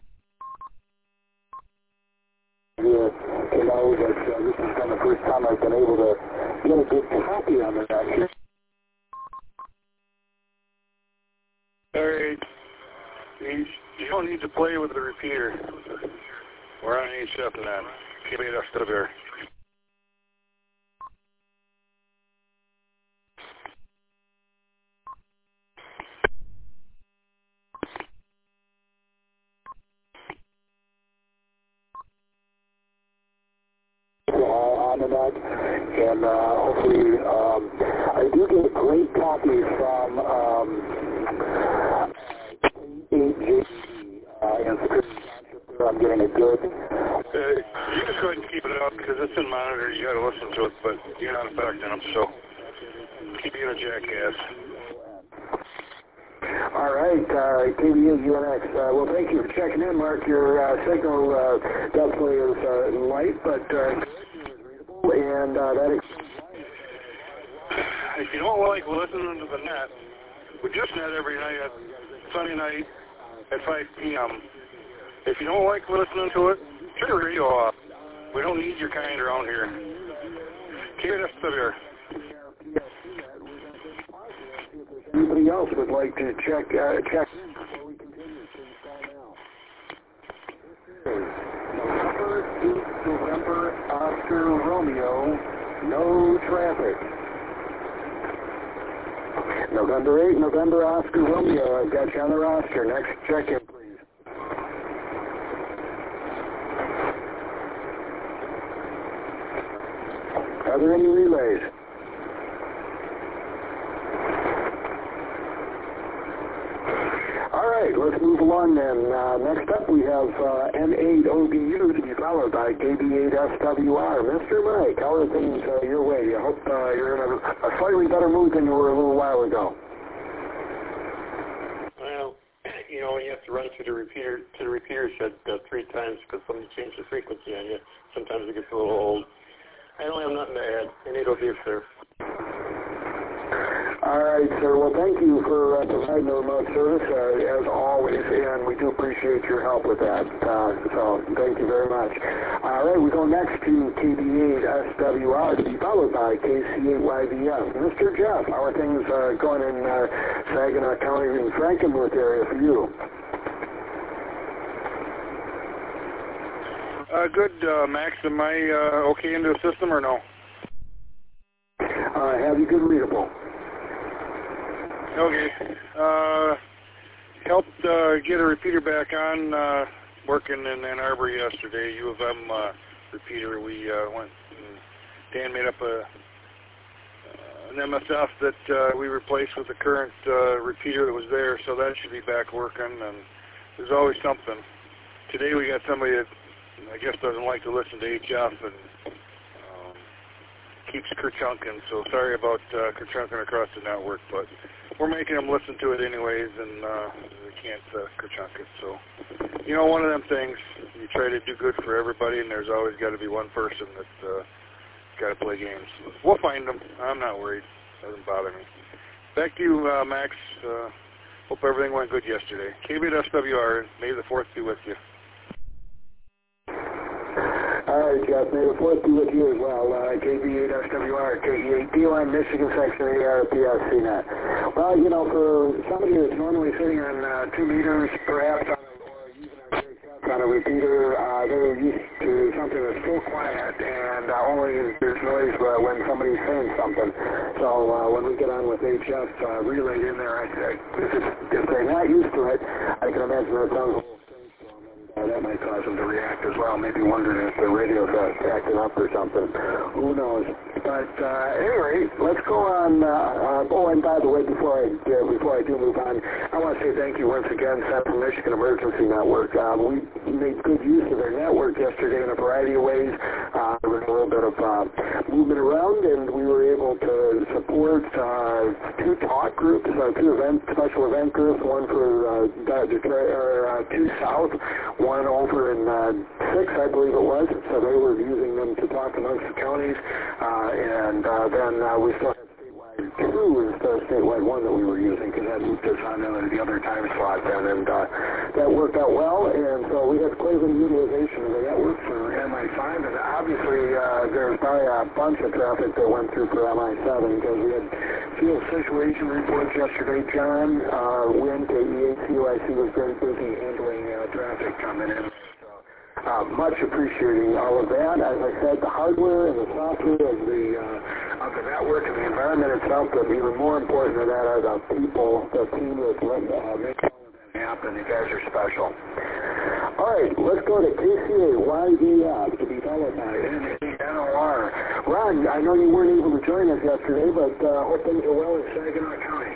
here to know that uh, this has been the first time I've been able to get a good copy on the net.
All right. You, you don't need to play with the repeater. We're on H F now. Keep it up to there.
On the net, and uh, hopefully um, I do get a great copy from um, K eight J D uh, in Superior Township. I'm getting a good.
Uh, you can go ahead and keep it up because it's in monitor. You got to listen to it, but you're not affecting them, so keep being a jackass.
All right, uh, K D A U N X. Uh, well, thank you for checking in, Mark. Your uh, signal uh, definitely is uh, light, but uh, readable, and uh, that.
If you don't like listening to the net, we just net every night at Sunday night at five p m If you don't like listening to it, turn the radio off. We don't need your kind around here. Keep it up there.
Anybody else would like to check uh, check in before we continue? Please call now. November eight, November Oscar Romeo, no traffic. November eight, November Oscar Romeo, I've got you on the roster. Next check-in, please. Are there any relays? All right, let's move along then. Uh, next up, we have uh, M eight O B U to be followed by K B eight S W R. Mister Mike, how are things uh, your way? I hope uh, you're in a, a slightly better mood than you were a little while ago.
Well,
you know, you have to run to the repeater to the repeater shed uh, three times because somebody changed the frequency on you. Sometimes it gets a little old. I don't have nothing to add, and it'll be sir.
All right, sir. Well, thank you for uh, providing the remote service, uh, as always, and we do appreciate your help with that. Uh, so thank you very much. All right, we go next to K B eight S W R to be followed by K C eight Y V F. Mister Jeff, how are things uh, going in uh, Saginaw County and Frankenmuth area for you?
Uh, good, uh, Max. Am I uh, okay into the system or no?
Uh, have you good readable?
Okay. Uh, helped uh, get a repeater back on, uh, working in Ann Arbor yesterday. U of M uh, repeater. We uh, went. And Dan made up a uh, an M S F that uh, we replaced with the current uh, repeater that was there. So that should be back working. And there's always something. Today we got somebody that I guess doesn't like to listen to H F and um, keeps kerchunking. So sorry about uh, kerchunking across the network, but we're making them listen to it anyways, and uh, they can't uh, kerchunk it. So, you know, one of them things, you try to do good for everybody, and there's always got to be one person that's uh, got to play games. We'll find them. I'm not worried. Doesn't bother me. Back to you, uh, Max. Uh, hope everything went good yesterday. K B eight S W R, and may the fourth be with you.
All right, Jeff, may the fourth be with you as well. Uh, K B eight S W R, K B eight D line, Michigan section A R P S C net. Well, you know, for somebody that's normally sitting on uh, two meters, perhaps on a, or even on a, on a repeater, uh, they're used to something that's so quiet and uh, only there's noise uh, when somebody's saying something. So uh, when we get on with H F uh, relayed in there, I, I, if, it's, if they're not used to it, I can imagine that sounds a little. Uh, that might cause them to react as well, maybe wondering if the radio's uh, acting up or something. Who knows? But uh, anyway, let's go on. Uh, uh, oh, and by the way, before I uh, before I do move on, I want to say thank you once again, Central Michigan Emergency Network. Uh, we made good use of their network yesterday in a variety of ways. Uh, there was a little bit of uh, movement around, and we were able to support uh, two talk groups, uh, two event special event groups, one for uh, Detroit, or uh, two South. One over in uh, six, I believe it was, so they were using them to talk amongst the counties, uh, and uh, then uh, we still had statewide two instead of statewide one that we were using, because that moved us on into the other time slot then, and uh, that worked out well, and so we had quite a bit of utilization of the network for M I five, and obviously uh, there was probably a bunch of traffic that went through for M I seven, because we had field situation reports yesterday. John uh, Wynn, K E eight C Y C, was very busy handling uh, traffic coming in. So, uh, much appreciating all of that. As I said, the hardware and the software of the uh, of the network and the environment itself, but even more important than that are the people, the team that uh, make all of that happen. You guys are special. All right, let's go to K C eight Y V F to be followed by N O R. Ron, I know you weren't able to join us yesterday, but uh, hope things are well in Saginaw County.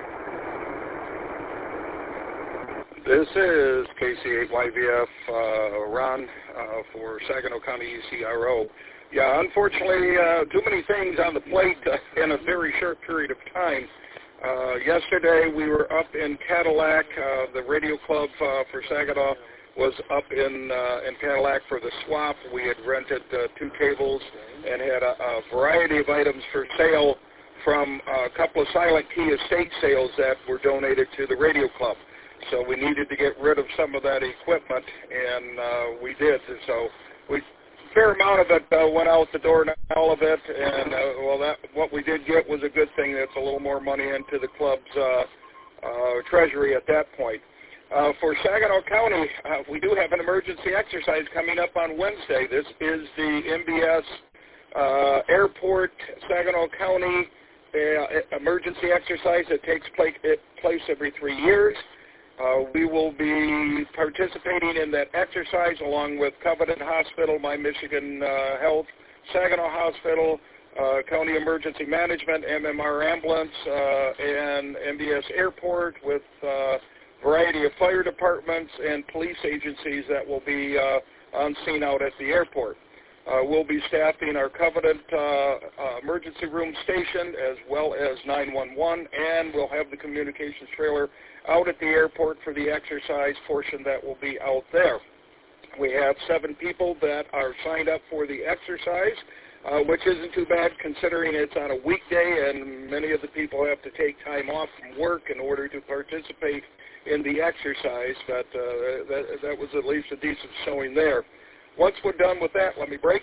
This is K C eight Y V F, uh, Ron, uh, for Saginaw County E C R O. Yeah, unfortunately, uh, too many things on the plate uh, in a very short period of time. Uh, yesterday, we were up in Cadillac. Uh, the radio club uh, for Saginaw was up in uh, in Cadillac for the swap. We had rented uh, two tables and had a, a variety of items for sale from a couple of Silent Key estate sales that were donated to the radio club. So we needed to get rid of some of that equipment, and uh, we did. So we a fair amount of it uh, went out the door, not all of it. And uh, well, that what we did get was a good thing. That's a little more money into the club's uh, uh, treasury at that point. Uh, for Saginaw County, uh, we do have an emergency exercise coming up on Wednesday. This is the M B S uh, Airport Saginaw County uh, emergency exercise that takes place, place every three years. Uh, we will be participating in that exercise along with Covenant Hospital, My Michigan uh, Health, Saginaw Hospital, uh, County Emergency Management, M M R Ambulance, uh, and M B S Airport, with uh, variety of fire departments and police agencies that will be uh, on scene out at the airport. Uh, we'll be staffing our Covenant uh, uh, emergency room station as well as nine one one, and we'll have the communications trailer out at the airport for the exercise portion that will be out there. We have seven people that are signed up for the exercise, uh, which isn't too bad considering it's on a weekday and many of the people have to take time off from work in order to participate in the exercise, but uh, that, that was at least a decent showing there. Once we're done with that, let me break.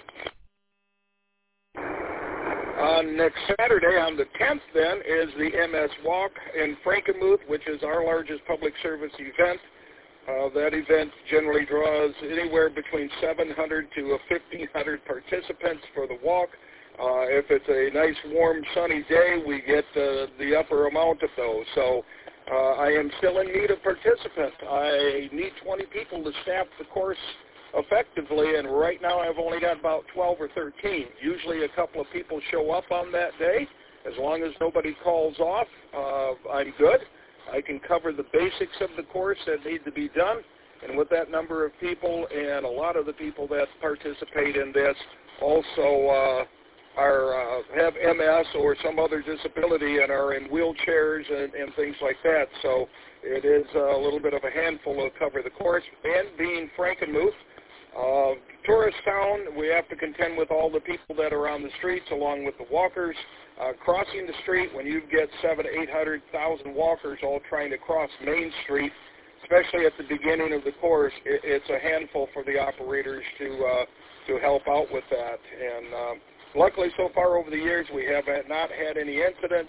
On next Saturday, on the tenth then, is the M S Walk in Frankenmuth, which is our largest public service event. Uh, that event generally draws anywhere between seven hundred to fifteen hundred participants for the walk. Uh, if it's a nice, warm, sunny day, we get uh, the upper amount of those. So uh, I am still in need of participants. I need twenty people to staff the course effectively, and right now I've only got about twelve or thirteen. Usually a couple of people show up on that day. As long as nobody calls off, uh, I'm good. I can cover the basics of the course that need to be done, and with that number of people, and a lot of the people that participate in this also uh, are uh, have M S or some other disability and are in wheelchairs and, and things like that. So it is a little bit of a handful to cover the course. And being Frankenmuth, uh, tourist town, we have to contend with all the people that are on the streets along with the walkers. Uh, crossing the street, when you get seven, eight hundred thousand walkers all trying to cross Main Street, especially at the beginning of the course, it, it's a handful for the operators to uh, to help out with that. And um, luckily, so far over the years, we have not had any incidents,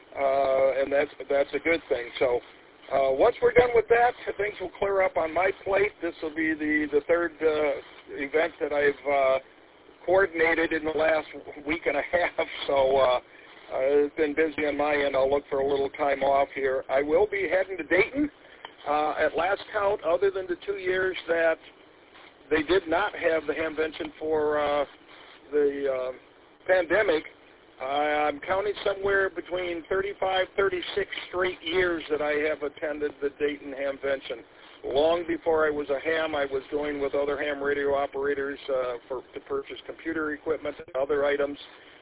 uh, and that's that's a good thing. So uh, once we're done with that, things will clear up on my plate. This will be the the third uh, event that I've uh, coordinated in the last week and a half, so uh, I've been busy on my end. I'll look for a little time off here. I will be heading to Dayton. Uh, at last count, other than the two years that they did not have the Hamvention for uh, the uh, pandemic, uh, I'm counting somewhere between thirty-five, thirty-six straight years that I have attended the Dayton Hamvention. Long before I was a ham, I was going with other ham radio operators uh, for to purchase computer equipment and other items.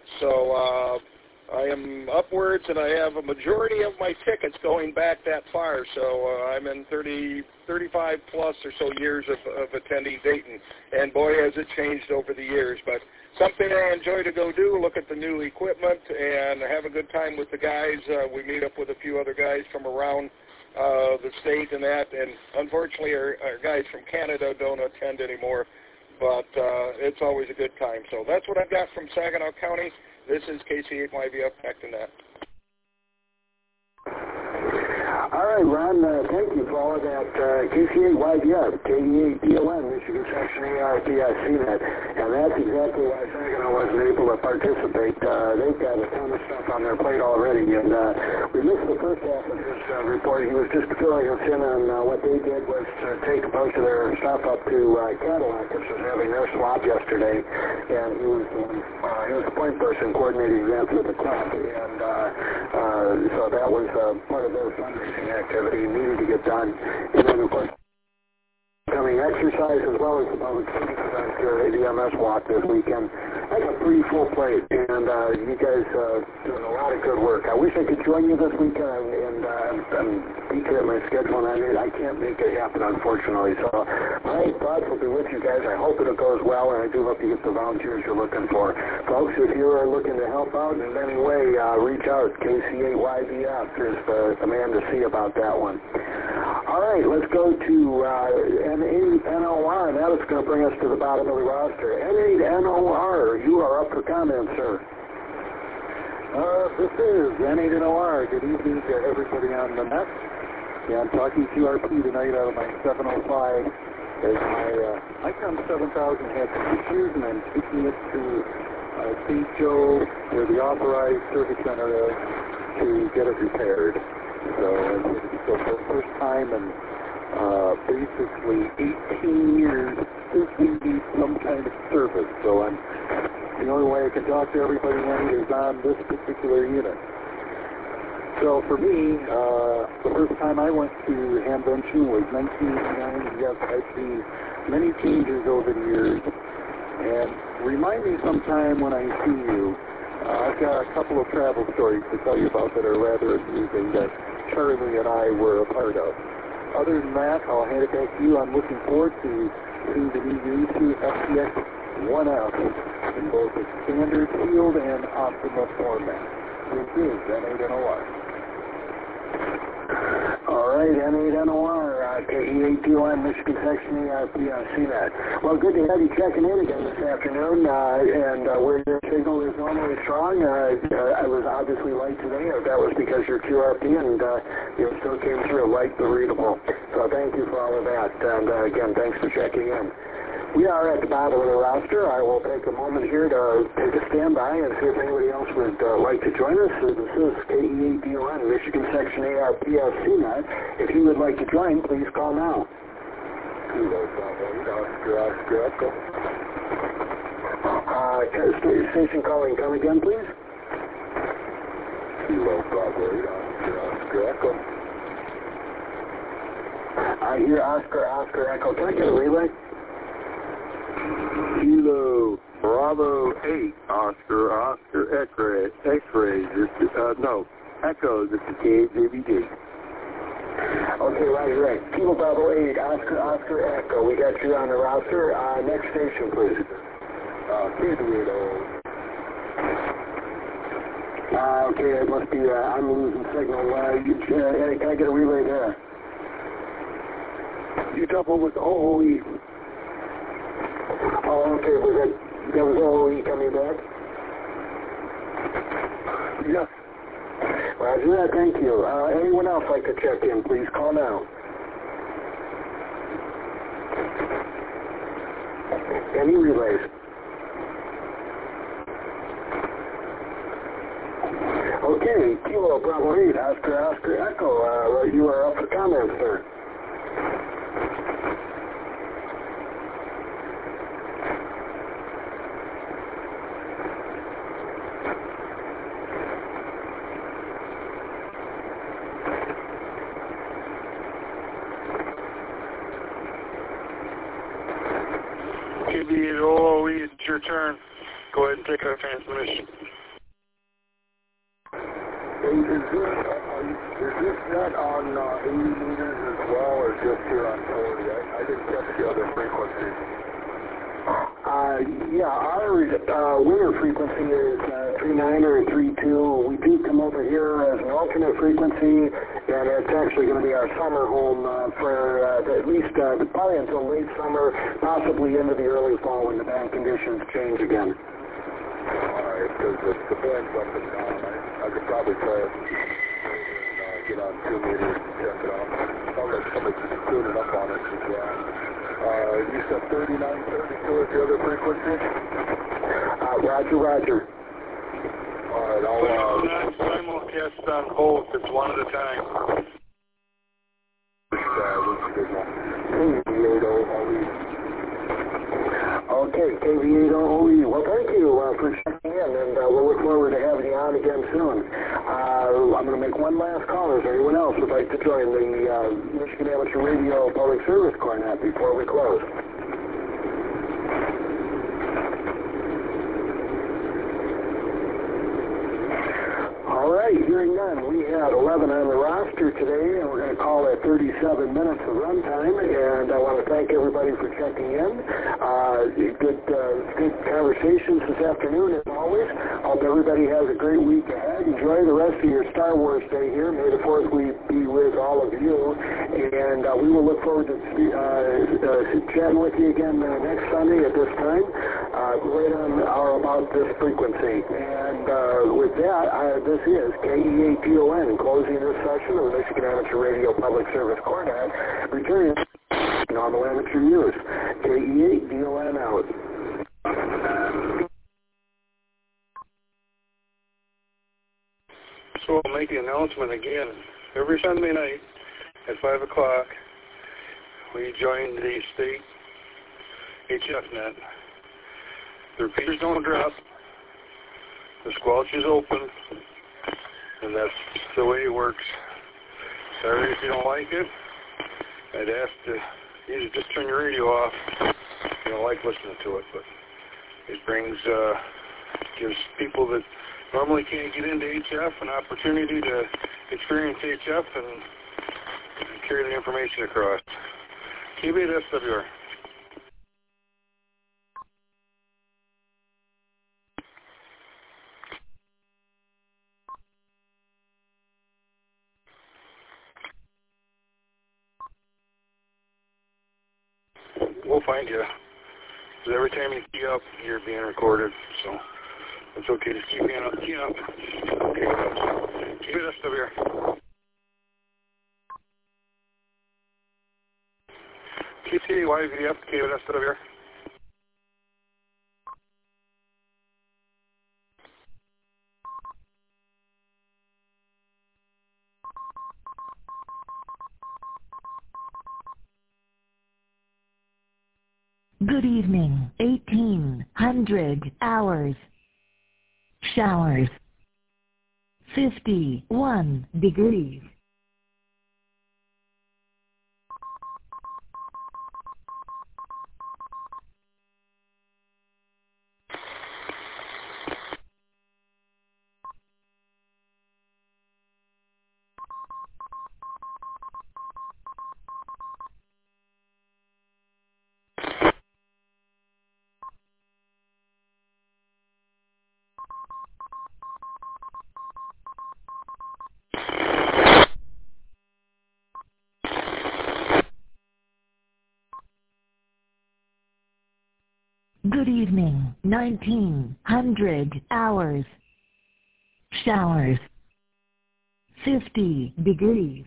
So uh, I am upwards, and I have a majority of my tickets going back that far. So uh, I'm in thirty, thirty-five plus or so years of, of attending Dayton. And boy, has it changed over the years. But something I enjoy to go do, look at the new equipment, and have a good time with the guys. Uh, we meet up with a few other guys from around Uh, the state and that, and unfortunately our, our guys from Canada don't attend anymore, but uh, it's always a good time. So that's what I've got from Saginaw County. This is K C eight Y V F, back to net.
All right, Ron, uh, thank you for all of that uh, K C eight Y V F, K E eight D L N, Michigan Section A R P S C net, and that's exactly why Saginaw wasn't able to participate. Uh, they've got a ton of stuff on their plate already, and uh, we missed the first half of his uh, report. He was just filling us in on uh, what they did was to take a bunch of their stuff up to uh, Cadillac, which was having their swap yesterday, and he was, uh, he was the point person coordinating events with the club, and uh, uh, so that was uh, part of their fundraising activity needed to get done. And then, of course, coming exercise as well as the public service event here at the M S Walk this weekend. That's a pretty full plate, and uh, you guys uh, doing a lot of good work. I wish I could join you this weekend, and uh, I'm beating at my schedule, and I, mean, I can't make it happen, unfortunately. So my thoughts will be with you guys. I hope it goes well, and I do hope you get the volunteers you're looking for. Folks, if you are looking to help out in any way, uh, reach out. K C eight Y V F is the, the man to see about that one. All right, let's go to uh, N eight N O R. That is going to bring us to the bottom of the roster. N eight N O R, you are up for comment, sir.
Uh, this is N eight N O R. Good evening to everybody on the net. Yeah, I'm talking Q R P tonight out of my seven oh five. As my uh, Icon seven thousand had some issues, and I'm taking it to uh, Saint Joe, where the authorized service center is, to get it repaired. So, so for the first time in uh, basically eighteen years, we need some kind of service. So I'm, the only way I can talk to everybody when is on this particular unit. So for me, uh, the first time I went to Hamvention was nineteen eighty-nine. Yes, I've seen many changes over the years. And remind me sometime when I see you. Uh, I've got a couple of travel stories to tell you about that are rather amusing that Charlie and I were a part of. Other than that, I'll hand it back to you. I'm looking forward to seeing the new U two F T X one F in both the standard field and optimal format. This is N eight N O R.
All right, N eight N O R, uh, K E eight D O N, Michigan Section A R P C net. Well, good to have you checking in again this afternoon, uh, and uh, where your signal is normally strong, uh, uh, I was obviously light today. Uh, that was because you're Q R P, and uh, you still came through light but readable. So thank you for all of that, and uh, again, thanks for checking in. We are at the bottom of the roster. I will take a moment here to take a standby and see if anybody else would uh, like to join us. So this is K E eight D O N, Michigan Section A R P F C net. If you would like to join, please call now. Uh, station calling, come again, please. I hear Oscar, Oscar, Echo. Can I get a relay?
Kilo Bravo eight, Oscar, Oscar, X-ray, X-ray, this, uh, no, Echo, this is K J B D.
Okay, right, right. Kilo Bravo eight, Oscar, Oscar, Echo. We got you on the roster. Uh, next station, please.
Uh, Kilo.
Uh, okay, it must be, uh, I'm losing signal. Uh, you, uh, Eddie, can I get a relay there?
You double with O O E.
Oh, okay, was that, that was O O E coming back?
Yes.
Roger that, thank you. Uh, anyone else like to check in, please call now. Any relays? Okay, Kilo Bravo eight, Oscar, Oscar, Echo, uh, you are up for comments, sir.
K B eight O O E, it's your turn. Go ahead and take our transmission.
Is this, is this net on uh, eighty meters as well, or just here on forty? I, I didn't catch the other frequencies.
Uh, yeah, our uh, winter frequency is uh, three nine or three two. We do come over here as an alternate frequency, and it's actually going to be our summer home uh, for uh, at least uh, probably until late summer, possibly into the early fall when the band conditions change again.
All right, because the, the band's up and down. I, I could probably try it and uh, get on two meters and check it out. I'll let somebody just tune it up on it as well. Uh, you said thirty-nine, thirty-two is the other frequency?
Uh, roger, roger.
All right, I'll...
Uh, not simulcast on both. It's one at a time.
Okay, K B eight O O E. Well, thank you uh, for checking in, and uh, we'll look forward to having you on again soon. Uh, I'm going to make one last call. If anyone else would like to join the uh, Michigan Amateur Radio Public Service Cornet before we close. All right, hearing none. We had eleven on the roster today, and we're going to call it thirty-seven minutes of runtime, and I want to thank everybody for checking in. Uh, good, uh, good conversations this afternoon, as always. Hope everybody has a great week ahead. Enjoy the rest of your Star Wars Day here. May the fourth week be with all of you, and uh, we will look forward to uh, uh, chatting with you again uh, next Sunday at this time, uh, right on or about this frequency. And uh, with that, uh, this is K E eight D O N closing this session of the Michigan Amateur Radio Public Service Cornet, returning to normal amateur use. K E eight D O N out.
So I'll make the announcement again. Every Sunday night at five o'clock, we join the state H F net. The repeaters don't drop. The squelch is open. And that's the way it works. Sorry if you don't like it. I'd ask to either just turn your radio off if you don't like listening to it. But It brings, uh, gives people that normally can't get into H F an opportunity to experience H F and, and carry the information across. K B eight S W R. We'll find you. Because every time you key up, you're being recorded, so it's okay. Just keep keying up. Key up. Okay. Keep it S W R. K T A Y V F, K S W R.
Good evening, eighteen hundred hours. Showers. fifty-one degrees. Good evening, nineteen hundred hours. Showers. fifty degrees.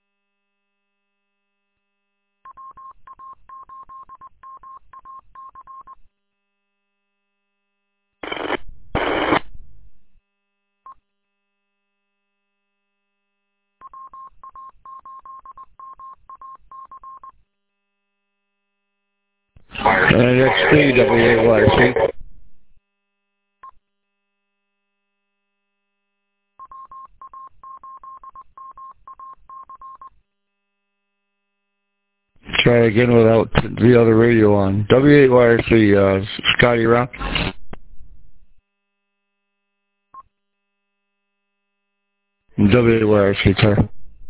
And X P W eight Y C. Try again without the other radio on. W eight Y C, uh, Scotty Rock. W eight Y C, sir.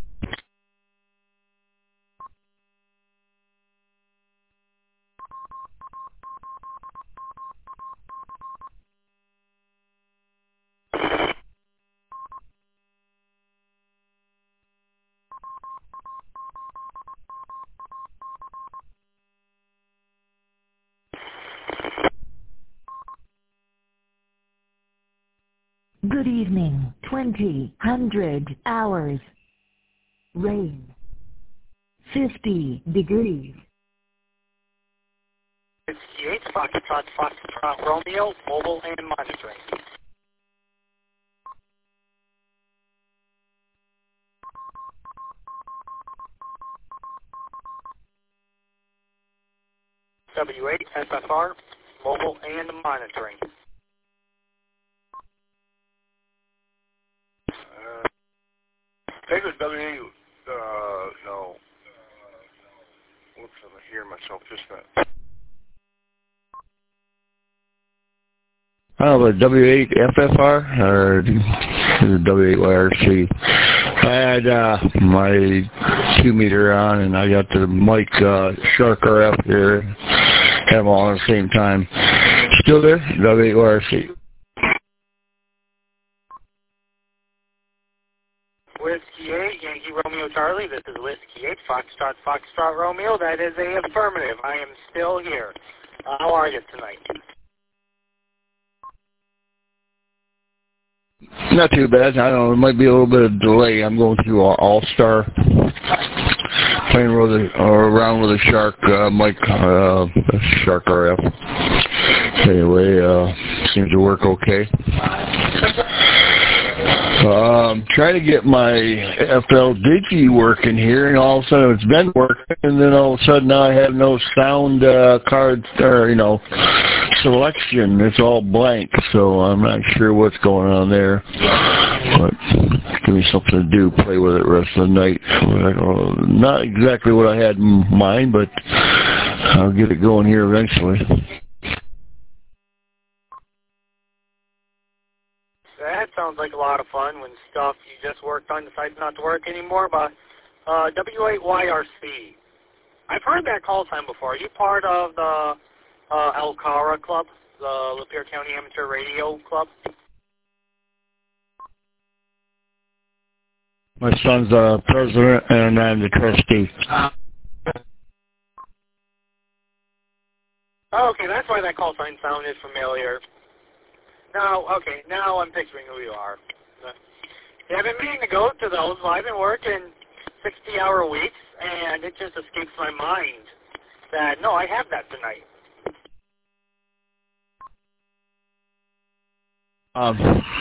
Good evening, twenty hundred hours. Rain. fifty degrees.
It's T eight, Foxtrot, Foxtrot, Romeo, mobile and monitoring. W eight, S F R, mobile and monitoring.
Take the W eight, uh, no. Whoops, I'm hearing myself just that.
Oh, the W eight F F R or the W eight Y R C. I had uh, my two meter on and I got the mic uh, Shark R F here. Have them all at the same time. Still there? W eight Y R C.
Whiskey eight, Yankee Romeo Charlie, this is Whiskey eight, Foxtrot, Foxtrot Romeo, that is a affirmative. I am still here. Uh, how are you tonight?
Not too bad. I don't know, there might be a little bit of delay. I'm going through All-Star, playing with a, or around with a Shark uh, mic, uh, Shark R F. Anyway, uh, seems to work okay. Um, trying to get my F L Digi working here, and all of a sudden it's been working, and then all of a sudden now I have no sound uh, card, or, you know, selection. It's all blank, so I'm not sure what's going on there. But give me something to do, play with it the rest of the night. Not exactly what I had in mind, but I'll get it going here eventually.
sounds like a lot of fun when stuff you just worked on decides not to work anymore, but uh, W eight Y R C. I've heard that call sign before. Are you part of the uh, El Cara Club, the Lapeer County Amateur Radio Club?
My son's the president, and I'm the trustee.
Oh, okay, that's why that call sign sounded familiar. Now, okay, now I'm picturing who you are. Yeah, I've been meaning to go to those. Well, I've been working sixty-hour weeks, and it just escapes my mind that, no, I have that tonight.
Um,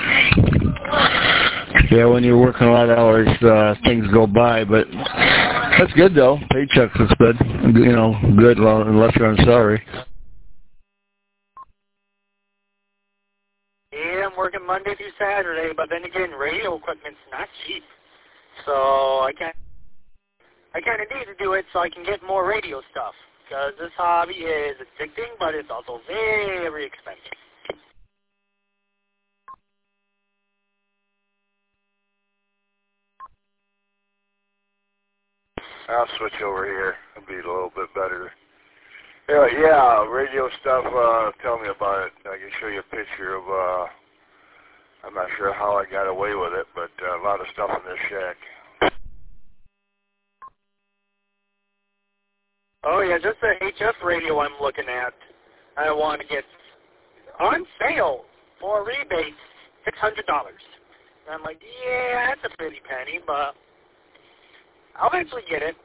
yeah, when you're working a lot of hours, uh, things go by, but that's good, though. Paychecks is good. You know, good, well, unless you're on salary.
Yeah, I'm working Monday through Saturday, but then again, radio equipment's not cheap. So I can't, I kind of need to do it so I can get more radio stuff, because this hobby is addicting, but it's also very expensive.
I'll switch over here. It'll be a little bit better. Yeah, yeah, radio stuff, uh, tell me about it. I can show you a picture of, uh, I'm not sure how I got away with it, but uh, a lot of stuff in this shack.
Oh, yeah, just the H F radio I'm looking at. I want to get on sale for a rebate, six hundred dollars. And I'm like, yeah, that's a pretty penny, but I'll eventually get it.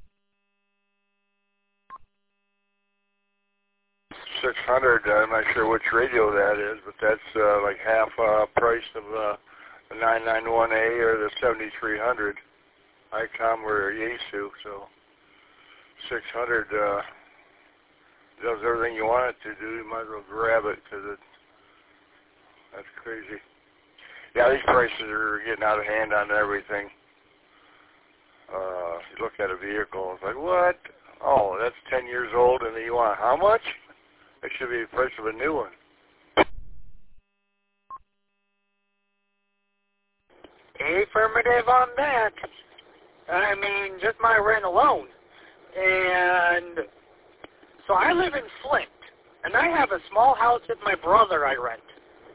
six hundred, I'm not sure which radio that is, but that's uh, like half uh, price of uh, the nine ninety-one A or the seventy-three hundred ICOM or Yaesu, so six hundred uh, does everything you want it to do. You might as well grab it because it, that's crazy. Yeah, these prices are getting out of hand on everything. Uh, you look at a vehicle, it's like, what? Oh, that's ten years old, and you want how much? It should be the price of a new one.
Affirmative on that. I mean, just my rent alone. And so I live in Flint, and I have a small house with my brother I rent.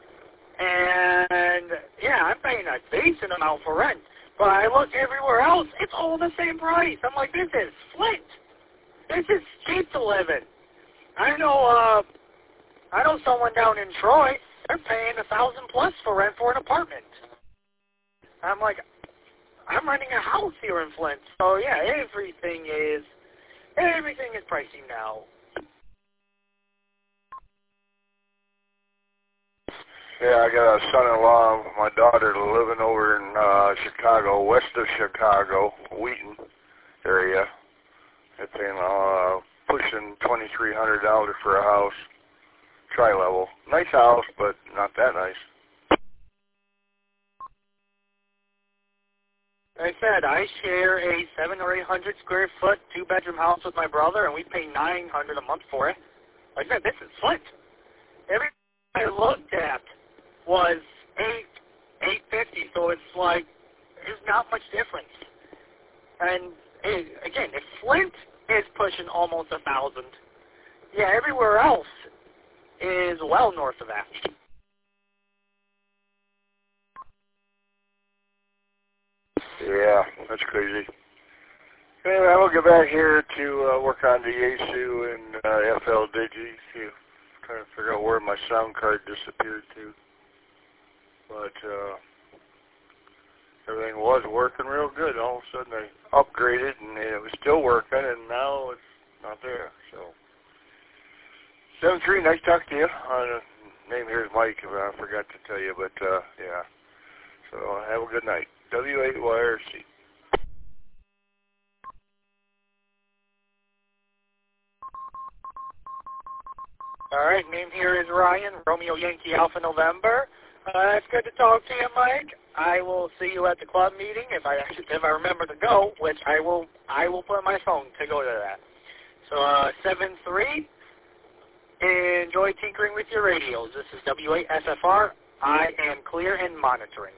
And, yeah, I'm paying a decent amount for rent. But I look everywhere else, it's all the same price. I'm like, this is Flint. This is cheap to live in. I know, uh, I know someone down in Troy, they're paying a thousand plus for rent for an apartment. I'm like, I'm renting a house here in Flint. So yeah, everything is, everything is pricey now.
Yeah, I got a son-in-law of my daughter living over in uh, Chicago, west of Chicago, Wheaton area. They're paying, uh, pushing twenty-three hundred dollars for a house, tri-level. Nice house, but not that nice.
Like I said, I share a seven or eight hundred square foot two bedroom house with my brother, and we pay nine hundred a month for it. Like I said, this is Flint. Everything I looked at was eight, eight fifty. So it's like there's not much difference. And it, again, if Flint is pushing almost a thousand, yeah, everywhere else is well north of that.
Yeah, that's crazy. Anyway, we'll get back here to uh, work on the Yaesu and uh, F L Digi. See, trying to figure out where my sound card disappeared to. But uh, everything was working real good. All of a sudden, I upgraded and it was still working, and now it's not there. So, seven three, nice talking to you. Uh, name here is Mike. I forgot to tell you, but uh, yeah. So have a good night. W eight Y R C.
All right, name here is Ryan, Romeo Yankee Alpha November. Uh, it's good to talk to you, Mike. I will see you at the club meeting if I if I remember to go, which I will. I will put on my phone to go to that. So uh, seven three. Enjoy tinkering with your radios. This is W eight S F R I am clear and monitoring.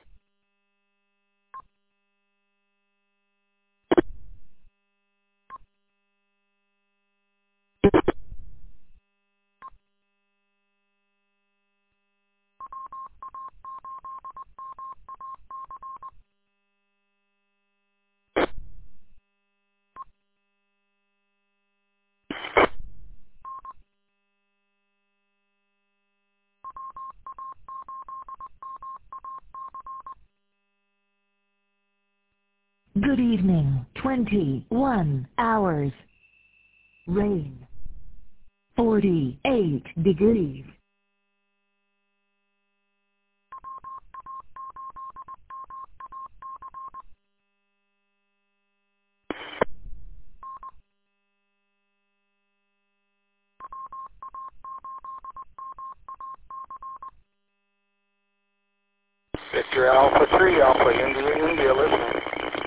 Good evening, twenty-one hours. Rain, forty-eight degrees.
Victor Alpha three, Alpha India, India, listening.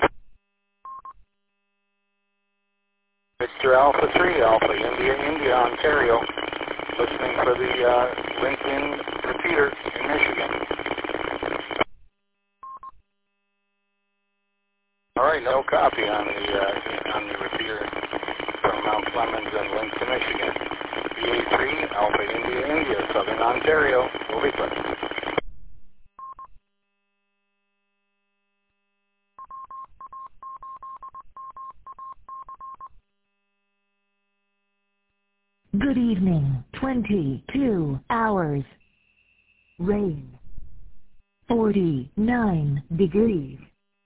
Victor Alpha three, Alpha India, India, Ontario, listening for the uh, LinkedIn repeater in Michigan. All right, no copy on the uh, on the repeater from Mount Clemens and Lincoln, Michigan. B A three, Alpha India, India, Southern Ontario, will be present.
Good evening, twenty-two hours. Rain, forty-nine degrees.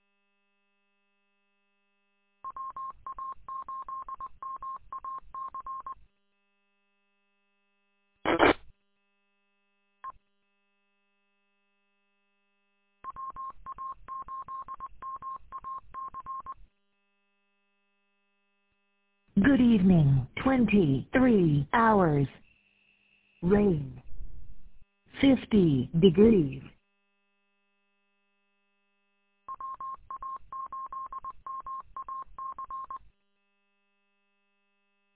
Good evening, twenty-three hours. Rain, fifty degrees.